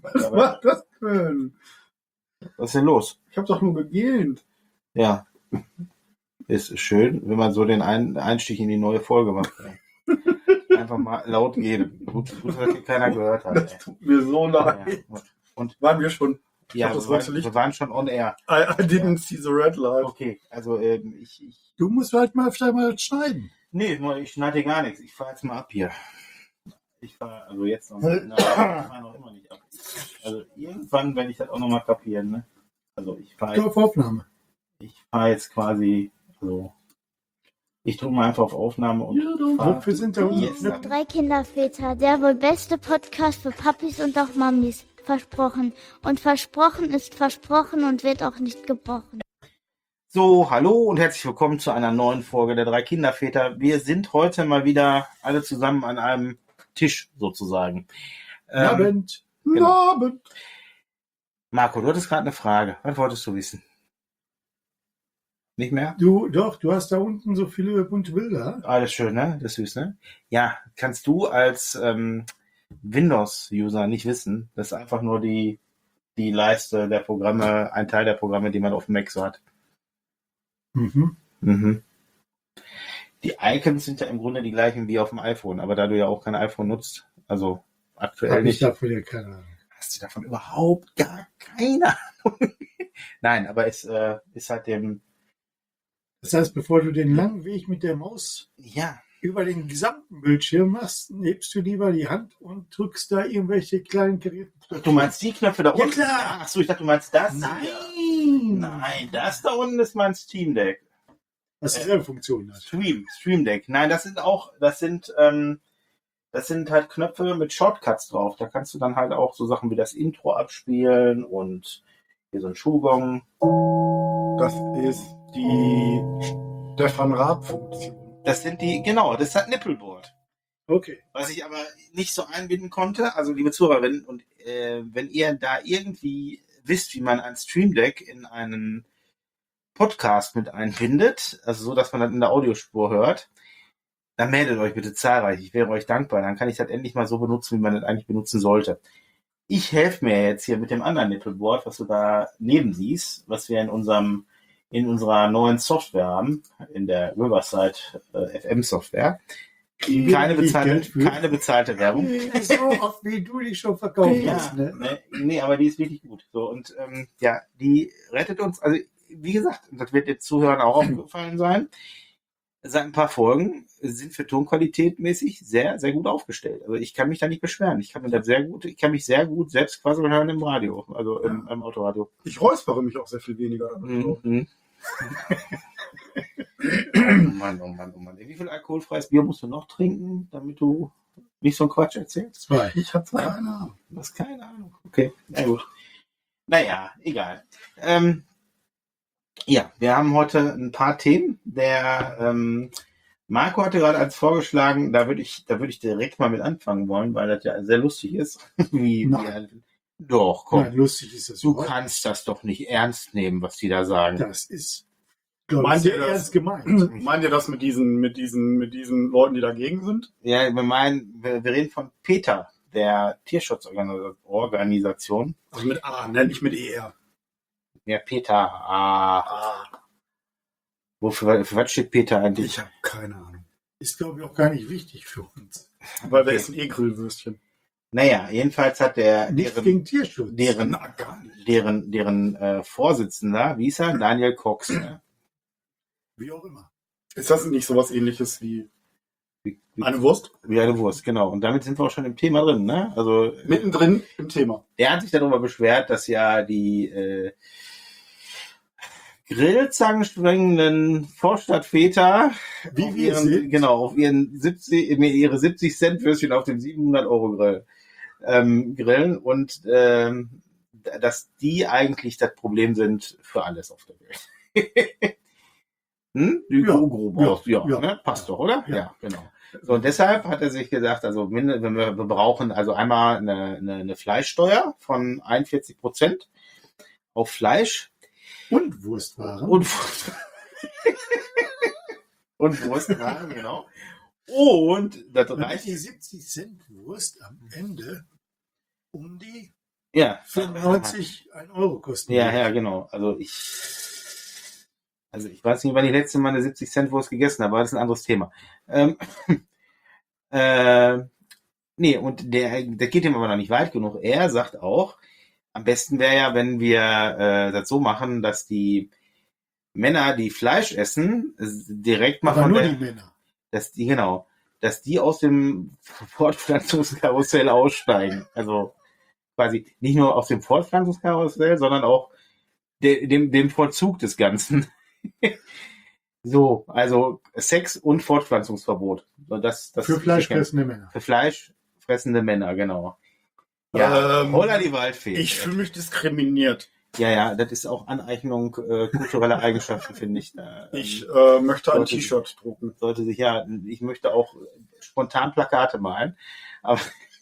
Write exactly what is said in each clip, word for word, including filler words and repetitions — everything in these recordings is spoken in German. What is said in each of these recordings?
Was ja, macht das denn? Was ist denn los? Ich habe doch nur gegähnt. Ja. Ist schön, wenn man so den Ein- Einstieg in die neue Folge macht. Einfach mal laut geben. Gut, gut, dass hier keiner gehört hat. Das ey. tut mir so leid. Ja. Und, und waren wir schon? ja, das wir, rote waren, Licht. wir waren schon on air. I, I didn't see the red light. Okay, also ähm, ich, ich. Du musst halt mal vielleicht mal schneiden. Nee, ich schneide gar nichts. Ich fahre jetzt mal ab hier. Ich fahre also jetzt noch, nein, ich fahr noch immer nicht ab. Also irgendwann werde ich das auch nochmal kapieren. Ne? Also ich fahre auf Aufnahme. Ich fahre jetzt quasi, also ich drücke mal einfach auf Aufnahme und ja, wofür sind da yes, Drei Kinderväter, der wohl beste Podcast für Papis und auch Mamis. Versprochen. Und versprochen ist versprochen und wird auch nicht gebrochen. So, hallo und herzlich willkommen zu einer neuen Folge der Drei Kinderväter. Wir sind heute mal wieder alle zusammen an einem Tisch sozusagen. Guten Abend. Guten genau. Abend. Marco, du hattest gerade eine Frage. Was wolltest du wissen? Nicht mehr? Du, doch, du hast da unten so viele bunte Bilder. Alles schön, ne? Das ist süß, ne? Ja, kannst du als ähm, Windows-User nicht wissen, das ist einfach nur die, die Leiste der Programme, ein Teil der Programme, die man auf dem Mac so hat. Mhm. Mhm. Die Icons sind ja im Grunde die gleichen wie auf dem iPhone, aber da du ja auch kein iPhone nutzt, also aktuell Hab nicht. ich davon ja keine Ahnung. Hast du davon überhaupt gar keine Ahnung? Nein, aber es äh, ist halt dem... Das heißt, bevor du den langen Weg mit der Maus ja. über den gesamten Bildschirm machst, hebst du lieber die Hand und drückst da irgendwelche kleinen Geräte. Du meinst die Knöpfe da Ja, unten? klar. Achso, ich dachte, du meinst das. Nein! Nein, das da unten ist mein Steam Deck. Was dieselbe Funktion hat. Stream, Stream Deck. Nein, das sind auch, das sind, ähm, das sind halt Knöpfe mit Shortcuts drauf. Da kannst du dann halt auch so Sachen wie das Intro abspielen und hier so ein Schuhgong. Das ist die Stefan Raab-Funktion. Das sind die, genau, das ist halt Nippelboard. Okay. Was ich aber nicht so einbinden konnte, also liebe Zuhörerinnen, und äh, wenn ihr da irgendwie wisst, wie man ein Stream Deck in einen Podcast mit einbindet, also so, dass man das in der Audiospur hört, dann meldet euch bitte zahlreich. Ich wäre euch dankbar. Dann kann ich das endlich mal so benutzen, wie man das eigentlich benutzen sollte. Ich helfe mir jetzt hier mit dem anderen Nippelboard, was du da neben siehst, was wir in unserem in unserer neuen Software haben, in der Riverside äh, F M Software. Keine bezahlte, keine bezahlte Werbung. So oft wie du die schon verkauft ja, hast. Ne? Ne, nee, aber die ist wirklich gut. So, und ähm, ja, die rettet uns, also wie gesagt, das wird jetzt Zuhörern auch aufgefallen sein, seit ein paar Folgen sind für Tonqualität mäßig sehr, sehr gut aufgestellt. Also ich kann mich da nicht beschweren. Ich kann mir das sehr gut, ich kann mich sehr gut selbst quasi hören im Radio, also im, ja. im Autoradio. Ich räuspere mich auch sehr viel weniger damit. Mhm. Oh Mann, oh Mann, oh Mann. Wie viel alkoholfreies Bier musst du noch trinken, damit du nicht so einen Quatsch erzählst? Zwei. Ich habe keine Ahnung. Du hast keine Ahnung. Okay, na gut. Naja, egal. Ähm, ja, wir haben heute ein paar Themen. Der ähm, Marco hatte gerade als vorgeschlagen, da würde ich, da würde ich direkt mal mit anfangen wollen, weil das ja sehr lustig ist. Wie, Nein. wie, doch, komm. Nein, lustig ist das. Du überhaupt. kannst das doch nicht ernst nehmen, was die da sagen. Das ist, glaube ich, Meint sehr ihr das- ernst gemeint. Meint ihr das mit diesen, mit diesen, mit diesen Leuten, die dagegen sind? Ja, wir meinen, wir, wir reden von PETA, der Tierschutzorganisation. Also mit A, ne? Nicht mit E R. Ja, PETA. Ah, Ah, wofür, für was steht PETA eigentlich? ich habe keine Ahnung. Ist, glaube ich, auch gar nicht wichtig für uns. Weil wir Okay. essen eh Grillwürstchen. Naja, jedenfalls hat der Nichts deren, gegen Tierschutz. deren, Na, gar nicht. deren, deren äh, Vorsitzender, wie ist er? Daniel Cox. Ne? Wie auch immer. Ist das nicht sowas ähnliches wie Wie, wie, eine Wurst? wie eine Wurst, genau. Und damit sind wir auch schon im Thema drin. Ne? Also Mittendrin im Thema. der hat sich darüber beschwert, dass ja die äh, grillzangenschwingenden Vorstadtväter Wie auf wir ihren, sind. genau, auf ihren siebzig, ihre siebzig Cent Würstchen auf dem siebenhundert Euro Grill ähm, grillen und ähm, dass die eigentlich das Problem sind für alles auf der Welt. hm? Die Ja, grob ja, aus, ja, ja. ne? Passt doch, oder? Ja. Ja, genau. So, und deshalb hat er sich gesagt, also minde- wenn wir, wir brauchen also einmal eine, eine, eine Fleischsteuer von einundvierzig Prozent auf Fleisch Und Wurstwaren. und, und Wurstwaren, genau. Und das Damit reicht die siebzig Cent Wurst am Ende um die Ja. fünfundneunzig ein Euro kosten. Ja, ja, genau. Also ich, also ich weiß nicht, wann ich letzte Mal eine siebzig Cent Wurst gegessen habe, aber das ist ein anderes Thema. Ähm, äh, nee, und der, der geht ihm aber noch nicht weit genug. Er sagt auch, am besten wäre ja, wenn wir äh, das so machen, dass die Männer, die Fleisch essen, direkt mal Aber von nur der, die Männer. dass die, genau, dass die aus dem Fortpflanzungskarussell aussteigen. Also quasi nicht nur aus dem Fortpflanzungskarussell, sondern auch de, dem, dem Vollzug des Ganzen. So, also Sex und Fortpflanzungsverbot. So, Das, das Für fleischfressende Männer. Für fleischfressende Männer, genau. Ja, Ähm, holla die Waldfee. Ich fühle mich diskriminiert. Ja, ja, das ist auch Aneignung äh, kultureller Eigenschaften, finde ich. Da, ähm, Ich äh, möchte ein sollte- T-Shirt drucken. sollte sich ja, ich möchte auch spontan Plakate malen, aber,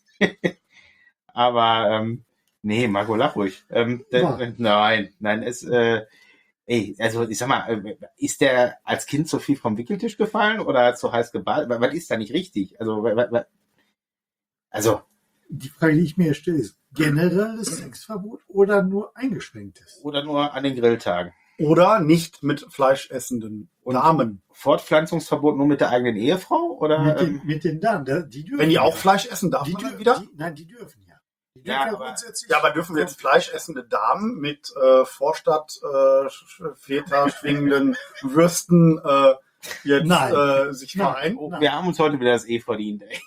aber ähm, nee, Marco, lach ruhig. Ähm, der, Ja. Nein, nein, es, äh, ey, also ich sag mal, äh, ist der als Kind zu viel vom Wickeltisch gefallen oder zu heiß geballt? Was ist da nicht richtig? Also, wa- wa- wa- also Die Frage, die ich mir stelle, ist generelles Sexverbot oder nur eingeschränktes? oder nur an den Grilltagen. Oder nicht mit fleischessenden Und- Damen. Fortpflanzungsverbot nur mit der eigenen Ehefrau oder? Mit den, ähm, mit den Damen, da- die dürfen Wenn die auch ja. Fleisch essen, darf die man dann dürfen, wieder? Die, nein, die dürfen ja. Die Ja, dürfen aber- grundsätzlich- Ja, aber dürfen wir jetzt fleischessende Damen mit äh, Vorstadt äh, Väter schwingenden Würsten äh, jetzt Nein. äh, sich Nein. vereinen? Oh, wir haben uns heute wieder das E verdient. Ey.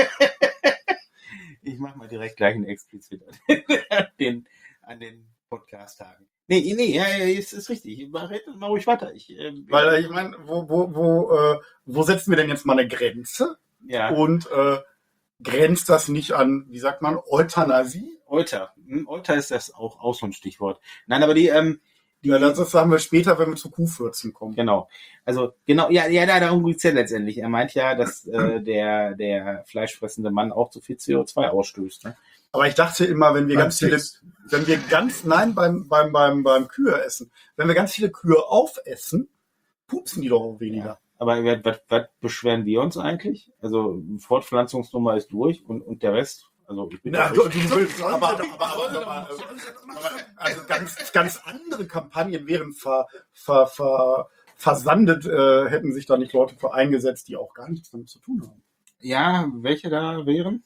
Ich mache mal direkt gleich einen explizit an den, an den Podcast-Tagen. Nee, nee, ja, ja, ist, ist richtig. Mach, mach ruhig weiter. Ich, ähm, Weil äh, ich meine, wo, wo, wo, äh, wo setzen wir denn jetzt mal eine Grenze? ja, Und äh, grenzt das nicht an, wie sagt man, Euthanasie? Euter. Hm, Euter ist das auch, auch so ein Stichwort. Nein, aber die, ähm, die, Ja, das haben wir später, wenn wir zu Kuhfürzen kommen. genau. Also, genau, ja, ja, da- darum geht's ja letztendlich. Er meint ja, dass äh, der, der fleischfressende Mann auch zu viel C O zwei ausstößt. Ne? Aber ich dachte immer, wenn wir Beim ganz viele, Sex. wenn wir ganz, nein, beim, beim, beim, beim Kühe essen, wenn wir ganz viele Kühe aufessen, pupsen die doch auch weniger. Aber was, was, was beschweren wir uns eigentlich? Also, Fortpflanzungsnummer ist durch und, und der Rest, also ich bin Na, da du, nicht- du willst, aber, aber, aber, aber, aber, aber also ganz, ganz andere Kampagnen wären ver, ver, ver, versandet, äh, hätten sich da nicht Leute für eingesetzt, die auch gar nichts damit zu tun haben. Ja, welche da wären?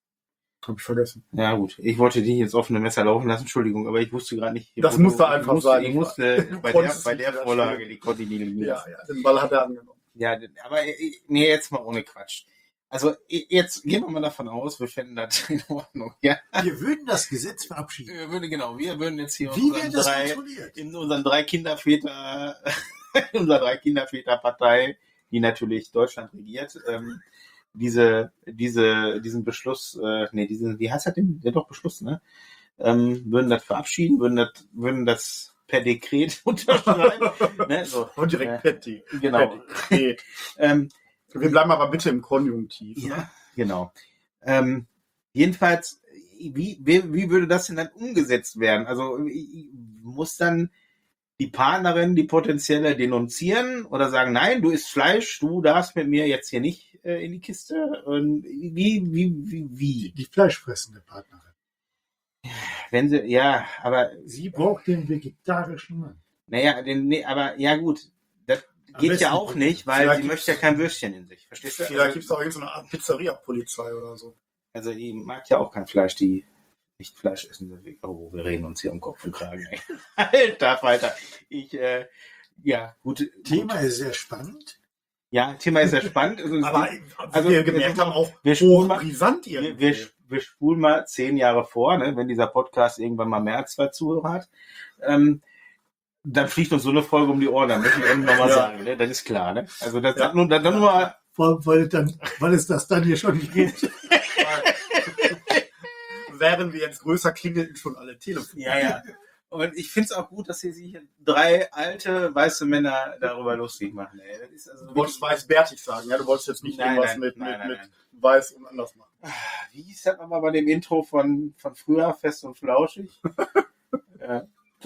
Hab ich vergessen. Ja, gut. Ich wollte die jetzt offene Messer laufen lassen, Entschuldigung, aber ich wusste gerade nicht. Das wo- musste ich einfach musste, sein. Ich musste bei der, konntest bei nicht der wieder Vorlage, spielen. die konnte ich nicht liegen Ja, lassen. ja, den Ball hat er angenommen. Ja, aber ich- nee, jetzt mal ohne Quatsch. Also jetzt gehen wir mal davon aus, wir fänden das in Ordnung. Ja, Wir würden das Gesetz verabschieden. wir würden, genau, wir würden jetzt hier Wie unseren wird das drei, kontrolliert? in unseren drei Kinderväter, in unserer drei Kinderväter-Partei, die natürlich Deutschland regiert, ähm, diese, diese, diesen Beschluss, äh, nee, diesen, wie heißt das denn? Ja, doch, Beschluss, ne? Ähm, würden das verabschieden, würden das, würden das per Dekret unterschreiben. Ne? So, Und direkt äh, Petty. genau. Petty. Ähm, Wir bleiben aber bitte im Konjunktiv. Ne? ja, genau. Ähm, jedenfalls, wie, wie, wie würde das denn dann umgesetzt werden? Also muss dann die Partnerin, die potenzielle, denunzieren oder sagen, nein, du isst Fleisch, du darfst mit mir jetzt hier nicht äh, in die Kiste? Und wie, wie, wie, wie? Die fleischfressende Partnerin. Wenn sie, ja, aber, Sie braucht den vegetarischen Mann. naja, den, nee, aber, ja gut, das Am geht besten ja auch gucken. nicht, weil Vielleicht sie gibt's- möchte ja kein Würstchen in sich. Verstehst du? Vielleicht gibt es auch irgendeine Art Pizzeria-Polizei oder so. Also die mag ja auch kein Fleisch, die nicht Fleisch essen. Oh, wir reden uns hier um Kopf und Kragen. Ey. Alter Falter. Ich, äh, ja, gut. Thema gut. ist sehr spannend. Ja, Thema ist sehr spannend. Also, Aber also, wie wir gemerkt haben, auch wir spulen mal- hochbrisant wir, irgendwie. wir, wir spulen mal zehn Jahre vor, ne, wenn dieser Podcast irgendwann mal mehr als zwei Zuhörer hat. Ähm, dann fliegt uns so eine Folge um die Ohren, dann möchte ich irgendwann mal Ja. sagen. Ne? Das ist klar. Ne? Also das Ja. hat nur, dann, dann nur mal. Weil, weil, dann, weil es das dann hier schon nicht gibt. Wären wir jetzt größer, klingelten schon alle Telefone. Ja, ja. Und ich finde es auch gut, dass hier sich drei alte weiße Männer darüber lustig machen. Ey. Das ist also Du wolltest weiß-bärtig sagen, ja? Du wolltest jetzt nicht Nein, irgendwas nein, mit, nein, mit, nein, mit nein. weiß und anders machen. Wie hieß das nochmal bei dem Intro von, von früher, Fest und Flauschig? Ja.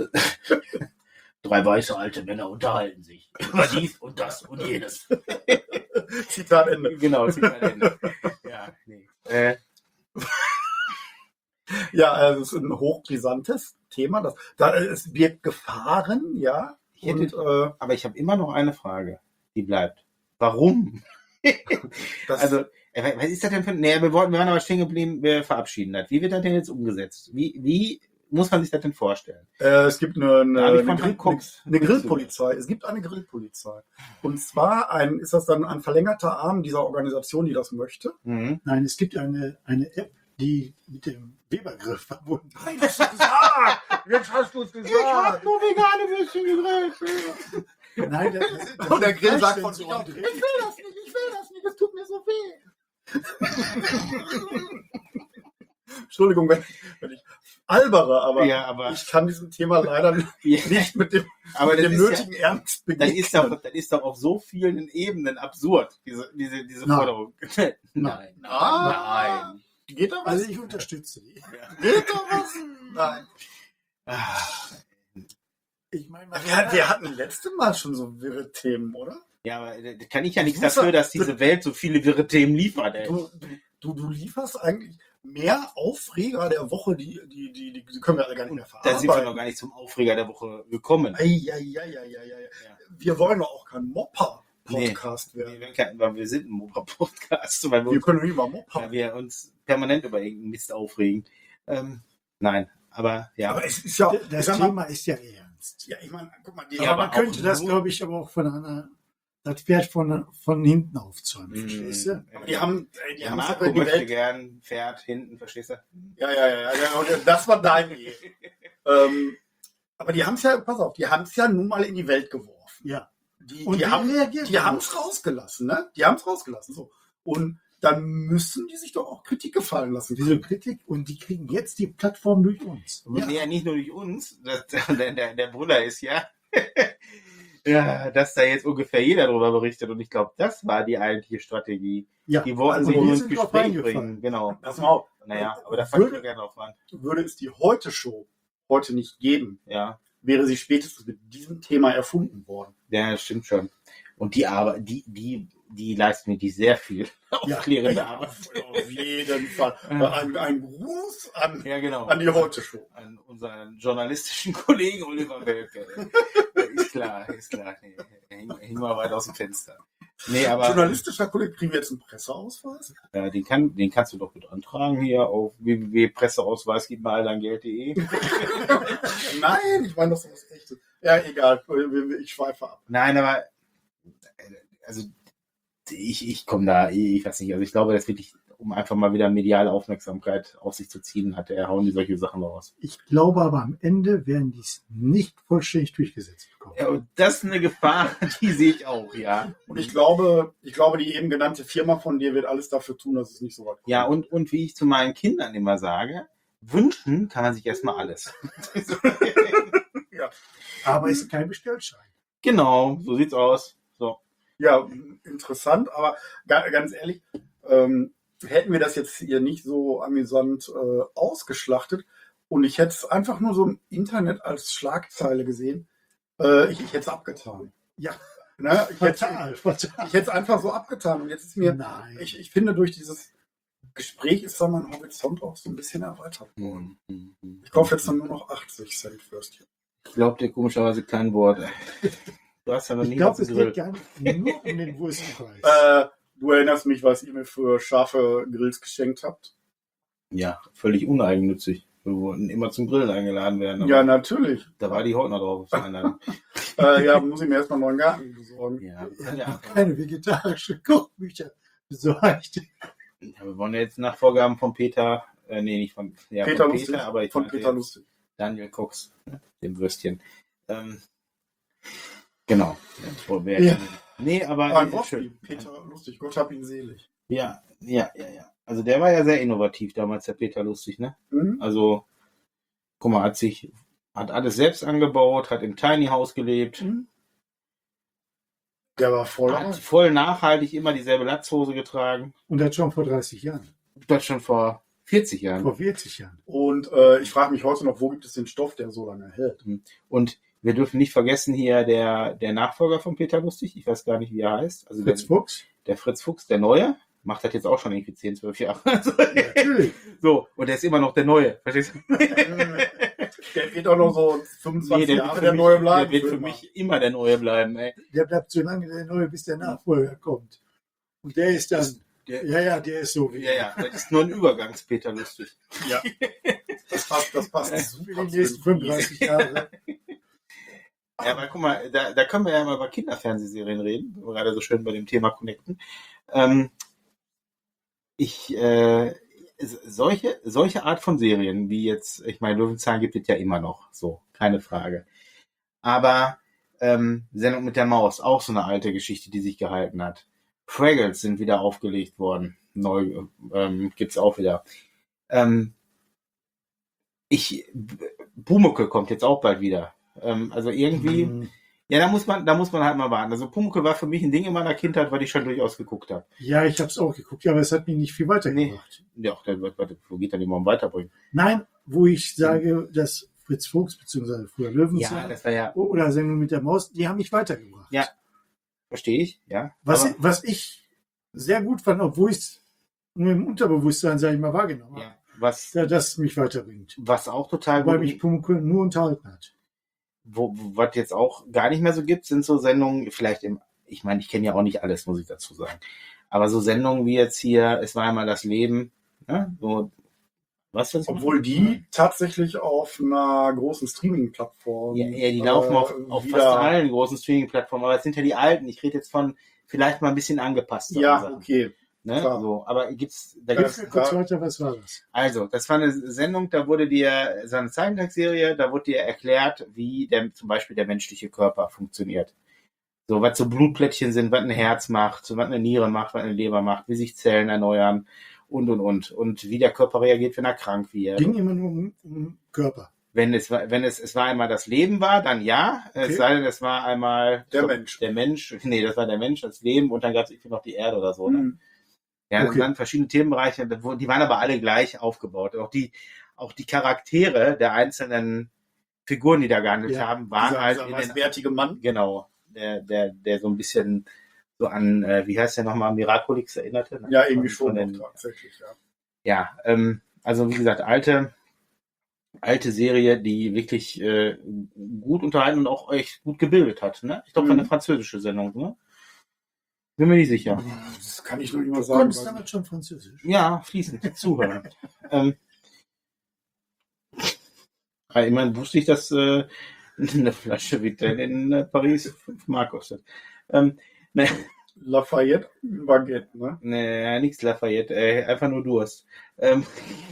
Drei weiße alte Männer unterhalten sich über dies und das und jenes. Zitat Ende. Genau, Zitat Ende. Ja, nee. Äh, Ja, also es ist ein hochbrisantes Thema. Das, da, es birgt Gefahren, ja. Ich hätte, Und, äh, aber ich habe immer noch eine Frage, die bleibt. Warum? das, Also, äh, was ist das denn für... Nee, wir, wollten, wir waren aber stehen geblieben, wir verabschieden das. Wie wird das denn jetzt umgesetzt? Wie, wie muss man sich das denn vorstellen? äh, es gibt eine, eine, Da hab ich eine, von Grill, Herrn Cox eine Grillpolizei. Es gibt eine Grillpolizei. Und zwar ein, ist das dann ein verlängerter Arm dieser Organisation, die das möchte. Mhm. Nein, es gibt eine, eine App, die mit dem Webergrill verbunden ist. Nein, das ist gesagt! Jetzt hast du es gesagt! nur vegane Würstchen gegrillt. Nein, das, das, das Und der sind Grill sagt von Fleischsensoren sich aus, drin. ich will das nicht, ich will das nicht, es tut mir so weh. Entschuldigung, wenn ich, wenn ich albere, aber, Ja, aber, ich kann diesem Thema leider nicht, ja, nicht mit dem, aber mit das dem ist nötigen Ernst ja, das begegnen. ist doch, das ist doch auf so vielen Ebenen absurd, diese, diese, diese Nein. Forderung. Nein, Nein. Ah. nein. Geht da was? Also ich unterstütze die. Geht da was? Nein. Ah, Ich meine, man Wir, wir hatten letztes Mal schon so wirre Themen, oder? ja, aber da kann ich ja nichts Du musst dafür, doch- dass diese Welt so viele wirre Themen liefert, ey. Du, du, du lieferst eigentlich mehr Aufreger der Woche, die, die, die, die, die können wir alle gar nicht mehr Da verarbeiten. sind wir noch gar nicht zum Aufreger der Woche gekommen. Ei, ei, ei, ei, ei, ei. Ja. Wir wollen doch auch kein Mopper-Podcast Nee, werden. wir, können- weil wir sind ein Mopper-Podcast, weil wir, Wir uns, können nicht mal Mopper. weil wir uns permanent über irgendeinen Mist aufregen. Ähm, nein, aber ja. Aber es ist ja, das sag mal, Thema ist ja ernst. ja, ich meine, guck mal, die, Ja, aber man aber könnte auch das, nur- glaube ich, aber auch von einer, das Pferd von, von hinten aufzäumen, Mm, verstehst du? aber die haben, ey, die ja, haben es Marco aber in die möchte Welt. gern Pferd hinten, verstehst du? Ja, ja, ja, ja, ja, das war dein Idee. ähm, aber die haben es ja, pass auf, die haben es ja nun mal in die Welt geworfen. Ja. Die, Und die wie haben reagieren die die haben darauf? es rausgelassen, ne? Die haben es rausgelassen. So. Und dann müssen die sich doch auch Kritik gefallen lassen. Diese Kritik und die kriegen jetzt die Plattform durch uns. Ja. Nee, ja, nicht nur durch uns. Das, der, der, der Brüller ist ja, ja, dass da jetzt ungefähr jeder drüber berichtet. Und ich glaube, das war die eigentliche Strategie. Ja, Die wollten also sich wir nur ins sind drauf Gespräch eingefallen. bringen. Genau. Pass mal auf. Naja, aber da fange ich würde, gerne drauf an. würde es die Heute-Show heute nicht geben, Ja, wäre sie spätestens mit diesem Thema erfunden worden. ja, das stimmt schon. Und die Arbeit, die, die, die leisten wirklich sehr viel Ja. aufklärende Ja, Arbeit. auf, auf jeden Fall. Ein, ein Gruß an, Ja, genau. an die Heute-Show. An unseren journalistischen Kollegen Oliver Welke. ist klar, ist klar. Nee, häng, häng mal weit aus dem Fenster. Nee, aber Journalistischer Kollege, kriegen wir jetzt einen Presseausweis? äh, den, kann, den kannst du doch mit antragen hier auf w w w punkt presseausweis gib mal all dein Geld punkt de. Nein, ich meine, das ist was Echtes. Ja, egal, ich schweife ab. Nein, aber äh, also ich, ich komme da, ich weiß nicht, also ich glaube, das wirklich, um einfach mal wieder mediale Aufmerksamkeit auf sich zu ziehen, hat er, hauen die solche Sachen raus. Ich glaube aber am Ende werden die es nicht vollständig durchgesetzt bekommen. Ja, und das ist eine Gefahr, die sehe ich auch, ja. Und ich glaube, ich glaube, die eben genannte Firma von dir wird alles dafür tun, dass es nicht so weit kommt. Ja, und, und wie ich zu meinen Kindern immer sage, wünschen kann man sich erstmal alles. Aber es ist kein Bestellschein. Genau, so sieht's aus. So. Ja, interessant, aber ga- ganz ehrlich, ähm, hätten wir das jetzt hier nicht so amüsant äh, ausgeschlachtet und ich hätte es einfach nur so im Internet als Schlagzeile gesehen, äh, ich, ich hätte es abgetan. Ja, Ne? Ich hätte fatal, fatal. ich hätte es einfach so abgetan und jetzt ist mir, Nein. ich, ich finde, durch dieses Gespräch ist da mein Horizont auch so ein bisschen erweitert worden. Ich kaufe jetzt dann nur noch achtzig Cent Würstchen. Ich glaube dir komischerweise kein Wort. Du hast ja noch Ich nie glaube, was es geht gegrillt. gar nicht nur um den Wurstpreis. Äh, du erinnerst mich, was ihr mir für scharfe Grills geschenkt habt? Ja, völlig uneigennützig. Wir wollten immer zum Grillen eingeladen werden. Aber Ja, natürlich. da war die heute noch drauf auf der Einladung. Äh, ja, muss ich mir erstmal einen neuen Garten besorgen. Ja, Er ja, hat ja. noch keine vegetarische Kochbücher besorgt. Ja, wir wollen ja jetzt nach Vorgaben von Peter, äh, nee, nicht von, ja, Peter von Lustig, Peter, aber ich von meinte Peter jetzt Lustig. Daniel Cox, dem Würstchen. Ähm, genau. Ja, wer- Ja. Nee, aber Ein äh, Wortspiel. schön. Peter Lustig, Gott hab ihn selig. Ja, ja, ja, ja. Also der war ja sehr innovativ damals, der Peter Lustig, ne? Hm? Also, guck mal, hat sich, hat alles selbst angebaut, hat im Tiny House gelebt, Hm? Der war voll. hat voll nachhaltig immer dieselbe Latzhose getragen. Und das schon vor dreißig Jahren. Das schon vor vierzig Jahren. Vor vierzig Jahren. Und äh, ich frage mich heute noch, wo gibt es den Stoff, der so lange hält? Und wir dürfen nicht vergessen hier der, der Nachfolger von Peter Lustig, ich weiß gar nicht, wie er heißt. Also Fritz der, Fuchs. der Fritz Fuchs, der Neue. macht das jetzt auch schon irgendwie zehn, zwölf Jahre. Also, Natürlich. so, und der ist immer noch der Neue. Verstehst du? Der wird auch noch so fünfundzwanzig Nee, der Jahre wird für der mich, Neue bleiben. Der wird für mich immer der Neue bleiben, ey. Der bleibt so lange der Neue, bis der Nachfolger kommt. Und der ist dann, Der, ja, ja, der ist so wie ja, ja, das ist nur ein Übergangspeter lustig. Ja. Das passt, das passt. für super die zu nächsten dem fünfunddreißig Jahre. Ja, aber guck mal, da, da können wir ja mal über Kinderfernsehserien reden, wenn wir gerade so schön bei dem Thema connecten. Ähm, ich, äh, solche, solche Art von Serien, wie jetzt, ich meine, Löwenzahn gibt es ja immer noch, so, keine Frage. Aber ähm, Sendung mit der Maus, auch so eine alte Geschichte, die sich gehalten hat. Fraggles sind wieder aufgelegt worden. Neu ähm, gibt's auch wieder. Ähm, ich, Pumuckl kommt jetzt auch bald wieder. Ähm, also irgendwie, Mhm. ja, da muss man, da muss man halt mal warten. Also Pumuckl war für mich ein Ding in meiner Kindheit, weil ich schon durchaus geguckt habe. Ja, ich habe es auch geguckt, ja, aber es hat mich nicht viel weitergebracht. Ja, der wird, wo geht dann immer um weiterbringen? Nein, wo ich sage, dass Fritz Fuchs, beziehungsweise früher Ja, Löwenzahn das war ja, oder Sendung mit der Maus, die haben mich weitergebracht. Ja. verstehe ich, ja. Was, Aber, ich, was ich sehr gut fand, obwohl ich es nur im Unterbewusstsein, sage ich mal, wahrgenommen habe, ja, was, ja, dass es mich weiterbringt. was auch total Weil gut, mich Pumuckl nur unterhalten hat. wo, wo, was jetzt auch gar nicht mehr so gibt, sind so Sendungen, vielleicht im, ich meine, ich kenne ja auch nicht alles, muss ich dazu sagen. Aber so Sendungen wie jetzt hier, es war einmal das Leben, ne? So, was das? Obwohl die tatsächlich auf einer großen Streaming-Plattform. Ja, ja, die laufen äh, auf, auf wieder- fast allen großen Streaming-Plattformen, aber es sind ja die alten. Ich rede jetzt von vielleicht mal ein bisschen angepasst. Ja, okay. Ne? klar. So, aber gibt's, da Hilf gibt's, mir kurz da- weiter, was war das? also, das war eine Sendung, da wurde dir, so eine Zeichentrickserie, da wurde dir erklärt, wie der, zum Beispiel der menschliche Körper funktioniert. So, was so Blutplättchen sind, was ein Herz macht, so was eine Niere macht, was eine Leber macht, wie sich Zellen erneuern und, und, und. Und wie der Körper reagiert, wenn er krank wird. Ging immer nur um, um Körper. Wenn es, war- wenn es, es war einmal das Leben war, dann ja. Okay. Es sei denn, es war einmal Der so, Mensch. Der Mensch, nee, das war der Mensch, das Leben und dann gab es irgendwie noch die Erde oder so. Ne? Mhm. Ja, das Okay. waren verschiedene Themenbereiche, die waren aber alle gleich aufgebaut. Auch die, auch die Charaktere der einzelnen Figuren, die da gehandelt Ja, haben, waren Dieser, halt dieser in den, weißbärtige Mann. genau, der, der, der so ein bisschen so an, äh, wie heißt der nochmal, Miraculix erinnerte? Ne? Ja, irgendwie Von- schon von den- tatsächlich, ja. Ja, ähm, also wie gesagt, alte, alte Serie, die wirklich äh, gut unterhalten und auch echt gut gebildet hat. Ne? Ich glaube, Mhm. eine französische Sendung. Ne? Bin mir nicht sicher. Das kann ich noch nicht mal Du sagen. konntest weil- damals schon Französisch. Ja, fließend zuhören. ähm, ja, immerhin wusste ich, dass äh, eine Flasche Vitelle in äh, Paris fünf Mark kostet. Ähm, ne, Lafayette Baguette, ne? ne, nichts Lafayette, äh, einfach nur Durst. Ähm,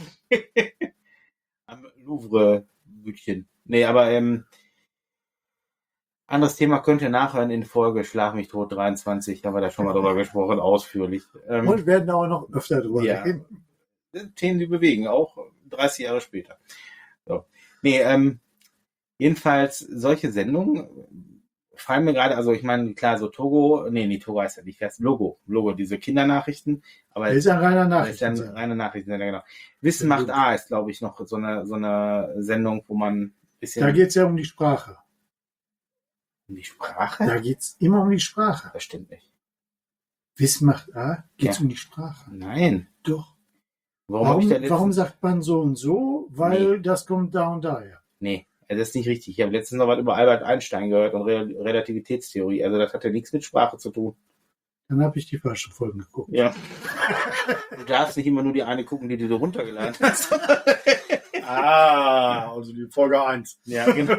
am Louvre-Bütchen. Nee, aber ähm, anderes Thema könnt ihr nachhören in Folge Schlag mich tot dreiundzwanzig, haben wir da schon mal drüber gesprochen, ausführlich. Ähm, Und werden auch noch öfter drüber Ja. reden. Themen, die bewegen, auch dreißig Jahre später. So. Nee, ähm, jedenfalls solche Sendungen fallen mir gerade, also ich meine, klar, so Togo, nee, nee, Togo heißt ja nicht, heißt Logo, Logo, diese Kindernachrichten, aber Das ist ein reiner das ist ja Nachricht. eine reine Nachrichtensender, genau. Wissen Ja, macht gut. A ist, glaube ich, noch so eine, so eine Sendung, wo man ein bisschen Da geht es ja um die Sprache. um die Sprache? Da geht es immer um die Sprache. Das stimmt nicht. Wissen macht A, geht es Ja. um die Sprache. Nein. Doch. Warum, hab Warum, ich da letztens... warum sagt man so und so? Weil das kommt da und daher. Nee, das ist nicht richtig. Ich habe letztens noch was über Albert Einstein gehört und Re Relativitätstheorie. Also das hatte nichts mit Sprache zu tun. Dann habe ich die falschen Folgen geguckt. Ja. Du darfst nicht immer nur die eine gucken, die du dir runtergeladen hast. Ah, also die Folge eins. Ja, genau.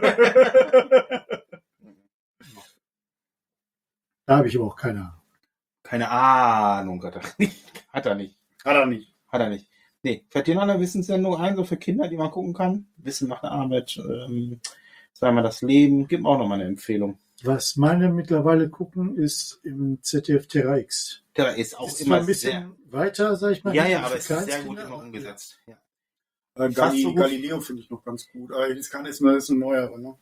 Da habe ich aber auch keine Ahnung. Keine Ahnung hat er nicht. Hat er nicht. Hat er nicht. Hat er nicht. Nee, fällt dir noch eine Wissenssendung ein, so für Kinder, die man gucken kann? Wissen macht Arbeit, ähm, zweimal das Leben. Gib mir auch noch mal eine Empfehlung. Was meine mittlerweile gucken, ist im Z D F Terra X. Der ist auch Ist immer zwar ein bisschen sehr... weiter, sag ich mal. Ja, nicht ja, für aber es ist sehr Kleinkinder, gut immer aber- umgesetzt. Ja. Äh, Fast Gali so gut. Galileo finde ich noch ganz gut. Aber das kann ist eine, ist eine neuere, ne?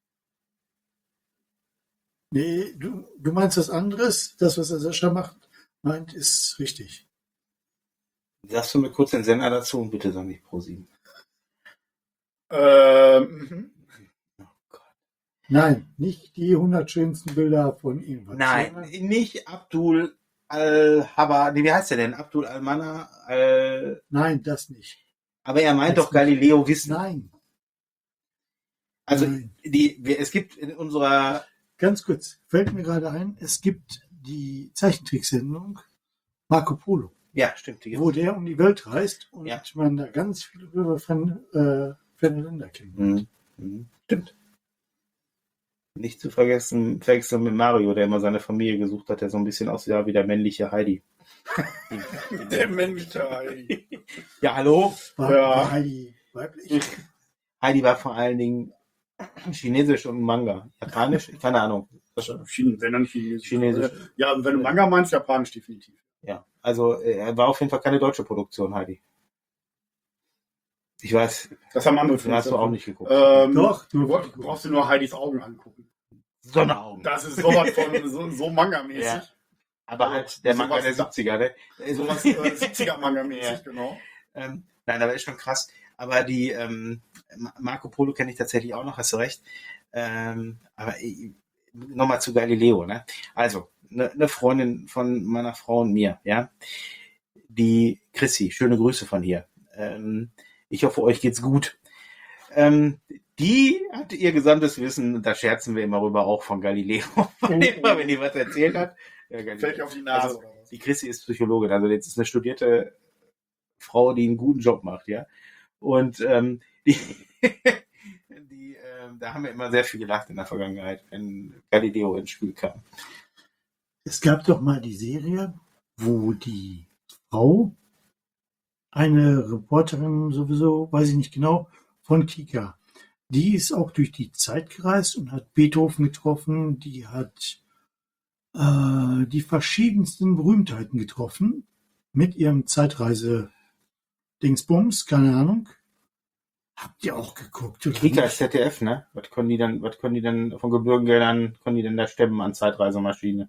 Nee, du, du meinst was anderes. Das, was der Sascha macht, meint, ist richtig. Sagst du mir kurz den Sender dazu und bitte sag nicht Pro sieben. Ähm, mhm. Oh Gott. Nein, nicht die hundert schönsten Bilder von irgendwas. Nein, sondern nicht Abdul Al-Haba, nee, wie heißt der denn? Abdul Al-Mana, Al, Nein, das nicht. aber er meint Das doch Galileo Wissen. Nein. Also, Nein. die, wir, es gibt in unserer, Ganz kurz, fällt mir gerade ein, es gibt die Zeichentricksendung Marco Polo, ja, stimmt, die wo gibt's. der um die Welt reist und Ja. man da ganz viele über ferne, äh, ferne Länder kennt. Mhm. Mhm. Stimmt. Nicht zu vergessen, verwechseln mit Mario, der immer seine Familie gesucht hat, der so ein bisschen aussah wie der männliche Heidi. Der Mensch Heidi. Ja, hallo? War, Ja. war Heidi weiblich? Heidi war vor allen Dingen Chinesisch und Manga. Japanisch? Keine Ahnung. Chine, wenn dann Chinesisch. Chinesisch. Ja, wenn du Manga meinst, Japanisch definitiv. Ja, also äh, er war auf jeden Fall keine deutsche Produktion, Heidi. Ich weiß, Das haben andere den hast du auch nicht geguckt. Ähm, Doch, du du- brauchst- brauchst du nur Heidis Augen angucken. Sonderaugen. Das ist sowas von so, so Manga-mäßig. Ja. Aber halt der Manga Sowas der da- siebziger, ne? Äh, Sowas sowas, äh, siebziger-Manga-mäßig, Ja. genau. ähm, nein, aber ist schon krass. Aber die ähm, Ma- Marco Polo kenne ich tatsächlich auch noch, hast du recht. Ähm, aber äh, nochmal zu Galileo, ne? Also, eine ne Freundin von meiner Frau und mir, ja, die Chrissy, schöne Grüße von hier. Ähm, ich hoffe, euch geht's gut. Ähm, die hatte ihr gesamtes Wissen, da scherzen wir immer rüber, auch von Galileo. Immer, wenn die was erzählt hat. Ja, Galileo. Fällt dir auf die Nase Also, oder was? die Chrissy ist Psychologin, also jetzt ist eine studierte Frau, die einen guten Job macht, ja. Und ähm, die, die ähm, da haben wir immer sehr viel gelacht in der Vergangenheit, wenn Galileo ins Spiel kam. Es gab doch mal die Serie, wo die Frau, eine Reporterin sowieso, weiß ich nicht genau, von Kika, die ist auch durch die Zeit gereist und hat Beethoven getroffen, die hat äh, die verschiedensten Berühmtheiten getroffen mit ihrem Zeitreise-Dingsbums, keine Ahnung. Habt ihr auch geguckt? Oder Kika nicht? ist Z D F, ne? Was können die dann, was können die denn von Gebührengeldern, können die denn da stemmen an Zeitreisemaschine?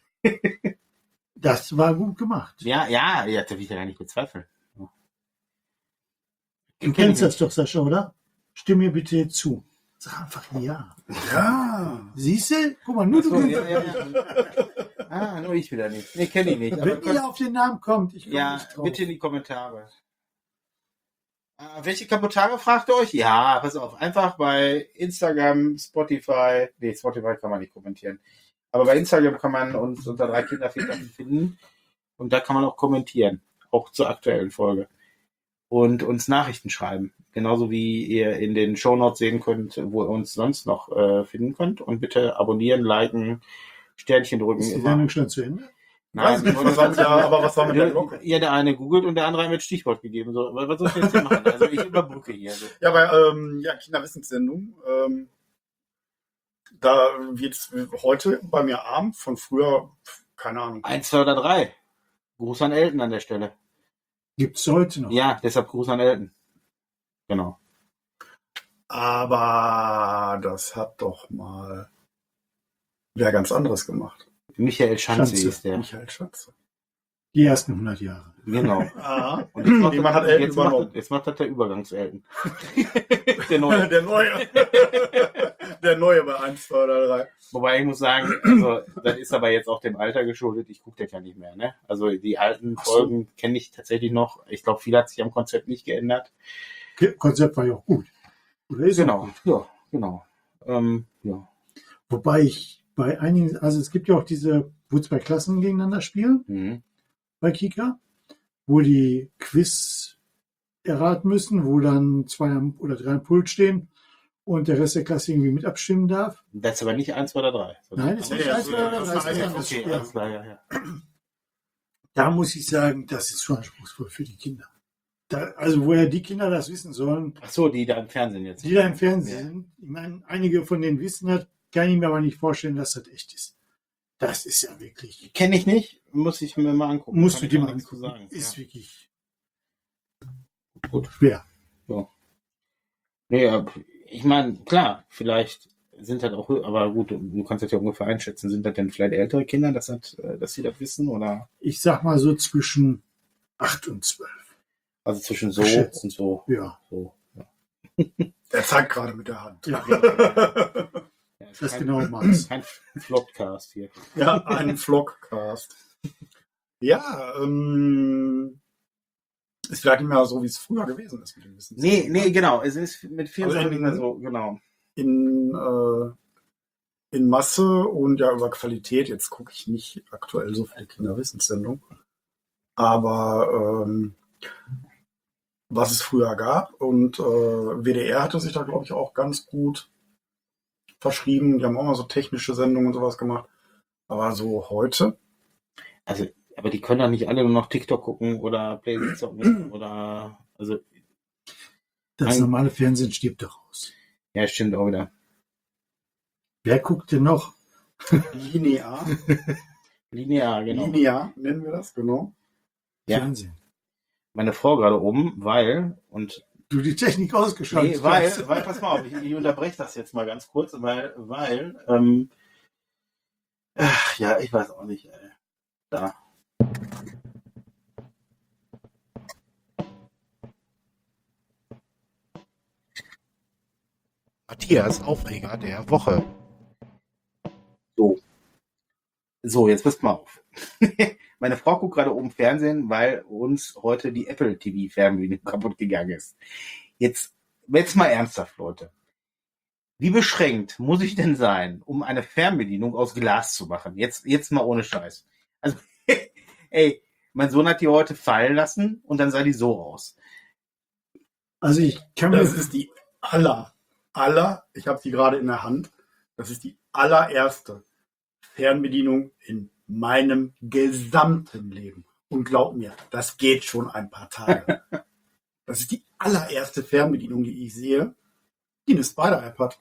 Das war gut gemacht. Ja, ja, ja, das will ich ja gar nicht bezweifeln. Du kennst das doch, Sascha, oder? Stimm mir bitte zu. Sag einfach ja. Ja. Siehst du? Guck mal, nur So, du. ja, ja, ja. Ah, nur ich wieder nicht. Nee, kenne ich nicht. Aber Wenn könnt- ihr auf den Namen kommt, ich komme ja, nicht drauf. bitte in die Kommentare. Ah, welche Kommentare fragt ihr euch? Ja, pass auf. Einfach bei Instagram, Spotify. Nee, Spotify kann man nicht kommentieren. Aber bei Instagram kann man uns unter drei Kinderväter finden. Und da kann man auch kommentieren. Auch zur aktuellen Folge. Und uns Nachrichten schreiben. Genauso wie ihr in den Shownotes sehen könnt, wo ihr uns sonst noch äh, finden könnt. Und bitte abonnieren, liken, Sternchen drücken. Ist die immer. Sendung schon zu Ende? Weiß nicht, was war mit der, aber was war mit der Glocke? Ja, der eine googelt und der andere hat mir Stichwort gegeben. So, was was soll ich jetzt hier machen? Also ich überbrücke hier. So. Ja, bei ähm, ja, Kinderwissenssendung, ähm, da wird's heute bei mir Abend von früher, keine Ahnung. Eins, zwei oder drei. Gruß an Elton an der Stelle. Gibt's heute noch? Ja, deshalb Gruß an Elton. Genau. Aber das hat doch mal wer ganz anderes gemacht. Michael Schanze Schanze. ist der. Michael Schatze. Die ersten hundert Jahre. Genau. Ah, Und jetzt macht, jemand das, hat Elton jetzt, macht, übernommen. das- jetzt macht das der Übergangs-Elton. Der neue. Der neue. Der neue bei eins, zwei oder drei. Wobei ich muss sagen, also, das ist aber jetzt auch dem Alter geschuldet. Ich gucke das ja nicht mehr. Ne? Also die alten Ach so. Folgen kenne ich tatsächlich noch. Ich glaube, viel hat sich am Konzept nicht geändert. K- Konzept war ja auch gut. Oder ist auch Genau. gut. Ja, genau. Ähm, ja. Wobei ich bei einigen, also es gibt ja auch diese, wo zwei Klassen gegeneinander spielen Mhm. bei Kika, wo die Quiz erraten müssen, wo dann zwei am- oder drei am Pult stehen und der Rest der Klasse irgendwie mit abstimmen darf. Das ist aber nicht eins, zwei oder drei. Nein, ist Nee, nicht das eins ist- oder das ist drei, ist eine- was anderes. Okay, Ja. alles klar, ja, ja. Da muss ich sagen, das ist schon anspruchsvoll für die Kinder. Da, also woher die Kinder das wissen sollen, Ach so, die da im Fernsehen jetzt. die da im Fernsehen sind. Ich meine, einige von denen wissen das, kann ich mir aber nicht vorstellen, dass das echt ist. Das ist ja wirklich, Kenne ich nicht, muss ich mir mal angucken. musst Kann du ich dir gar mal nichts zu angucken. sagen. Ist Ja. wirklich Gut. schwer. Nee, aber ich meine, klar, vielleicht sind das auch, aber gut, du kannst das ja ungefähr einschätzen, sind das denn vielleicht ältere Kinder, dass, das, äh, dass sie das wissen? Oder Ich sag mal so zwischen acht und zwölf. also zwischen so Geschätzt. und so. Ja. so. Ja. Der zeigt gerade mit der Hand. Ja, Ja, ist das kein, genaue Maß. kein Flopcast hier. Ja, ein Vlogcast. Ja, ähm, ist vielleicht nicht mehr so, wie es früher gewesen ist mit dem Wissen. Nee, nee, genau. Es ist mit vierundzwanzig Also nicht mehr so, genau. In, äh, in Masse und ja über Qualität. Jetzt gucke ich nicht aktuell so viele Kinderwissenssendungen. Aber ähm, was es früher gab. Und äh, W D R hatte sich da, glaube ich, auch ganz gut verschrieben. Die haben auch mal so technische Sendungen und sowas gemacht. Aber so heute. Also, aber die können doch nicht alle nur noch TikTok gucken oder Playstation zocken oder, also. Das Ein- normale Fernsehen stirbt doch aus. Ja, stimmt auch wieder. Wer guckt denn noch? Linear. Linear, genau. Linear nennen wir das, genau. Ja. Fernsehen? Meine Frau gerade oben, weil, und Du die Technik ausgeschaltet nee, weil, hast. weil, pass mal auf, ich, ich unterbreche das jetzt mal ganz kurz, weil, weil, ähm, ach, ja, ich weiß auch nicht, ey. Da. Matthias Aufreger der Woche. So. So, jetzt passt mal auf. Meine Frau guckt gerade oben Fernsehen, weil uns heute die Apple T V-Fernbedienung kaputt gegangen ist. Jetzt, jetzt mal ernsthaft, Leute. Wie beschränkt muss ich denn sein, um eine Fernbedienung aus Glas zu machen? Jetzt, jetzt mal ohne Scheiß. Also, ey, mein Sohn hat die heute fallen lassen und dann sah die so aus. Also ich kann mir Das ist die aller, aller, ich habe sie gerade in der Hand, das ist die allererste Fernbedienung in meinem gesamten Leben. Und glaub mir, das geht schon ein paar Tage. Das ist die allererste Fernbedienung, die ich sehe, die eine Spider-App hat.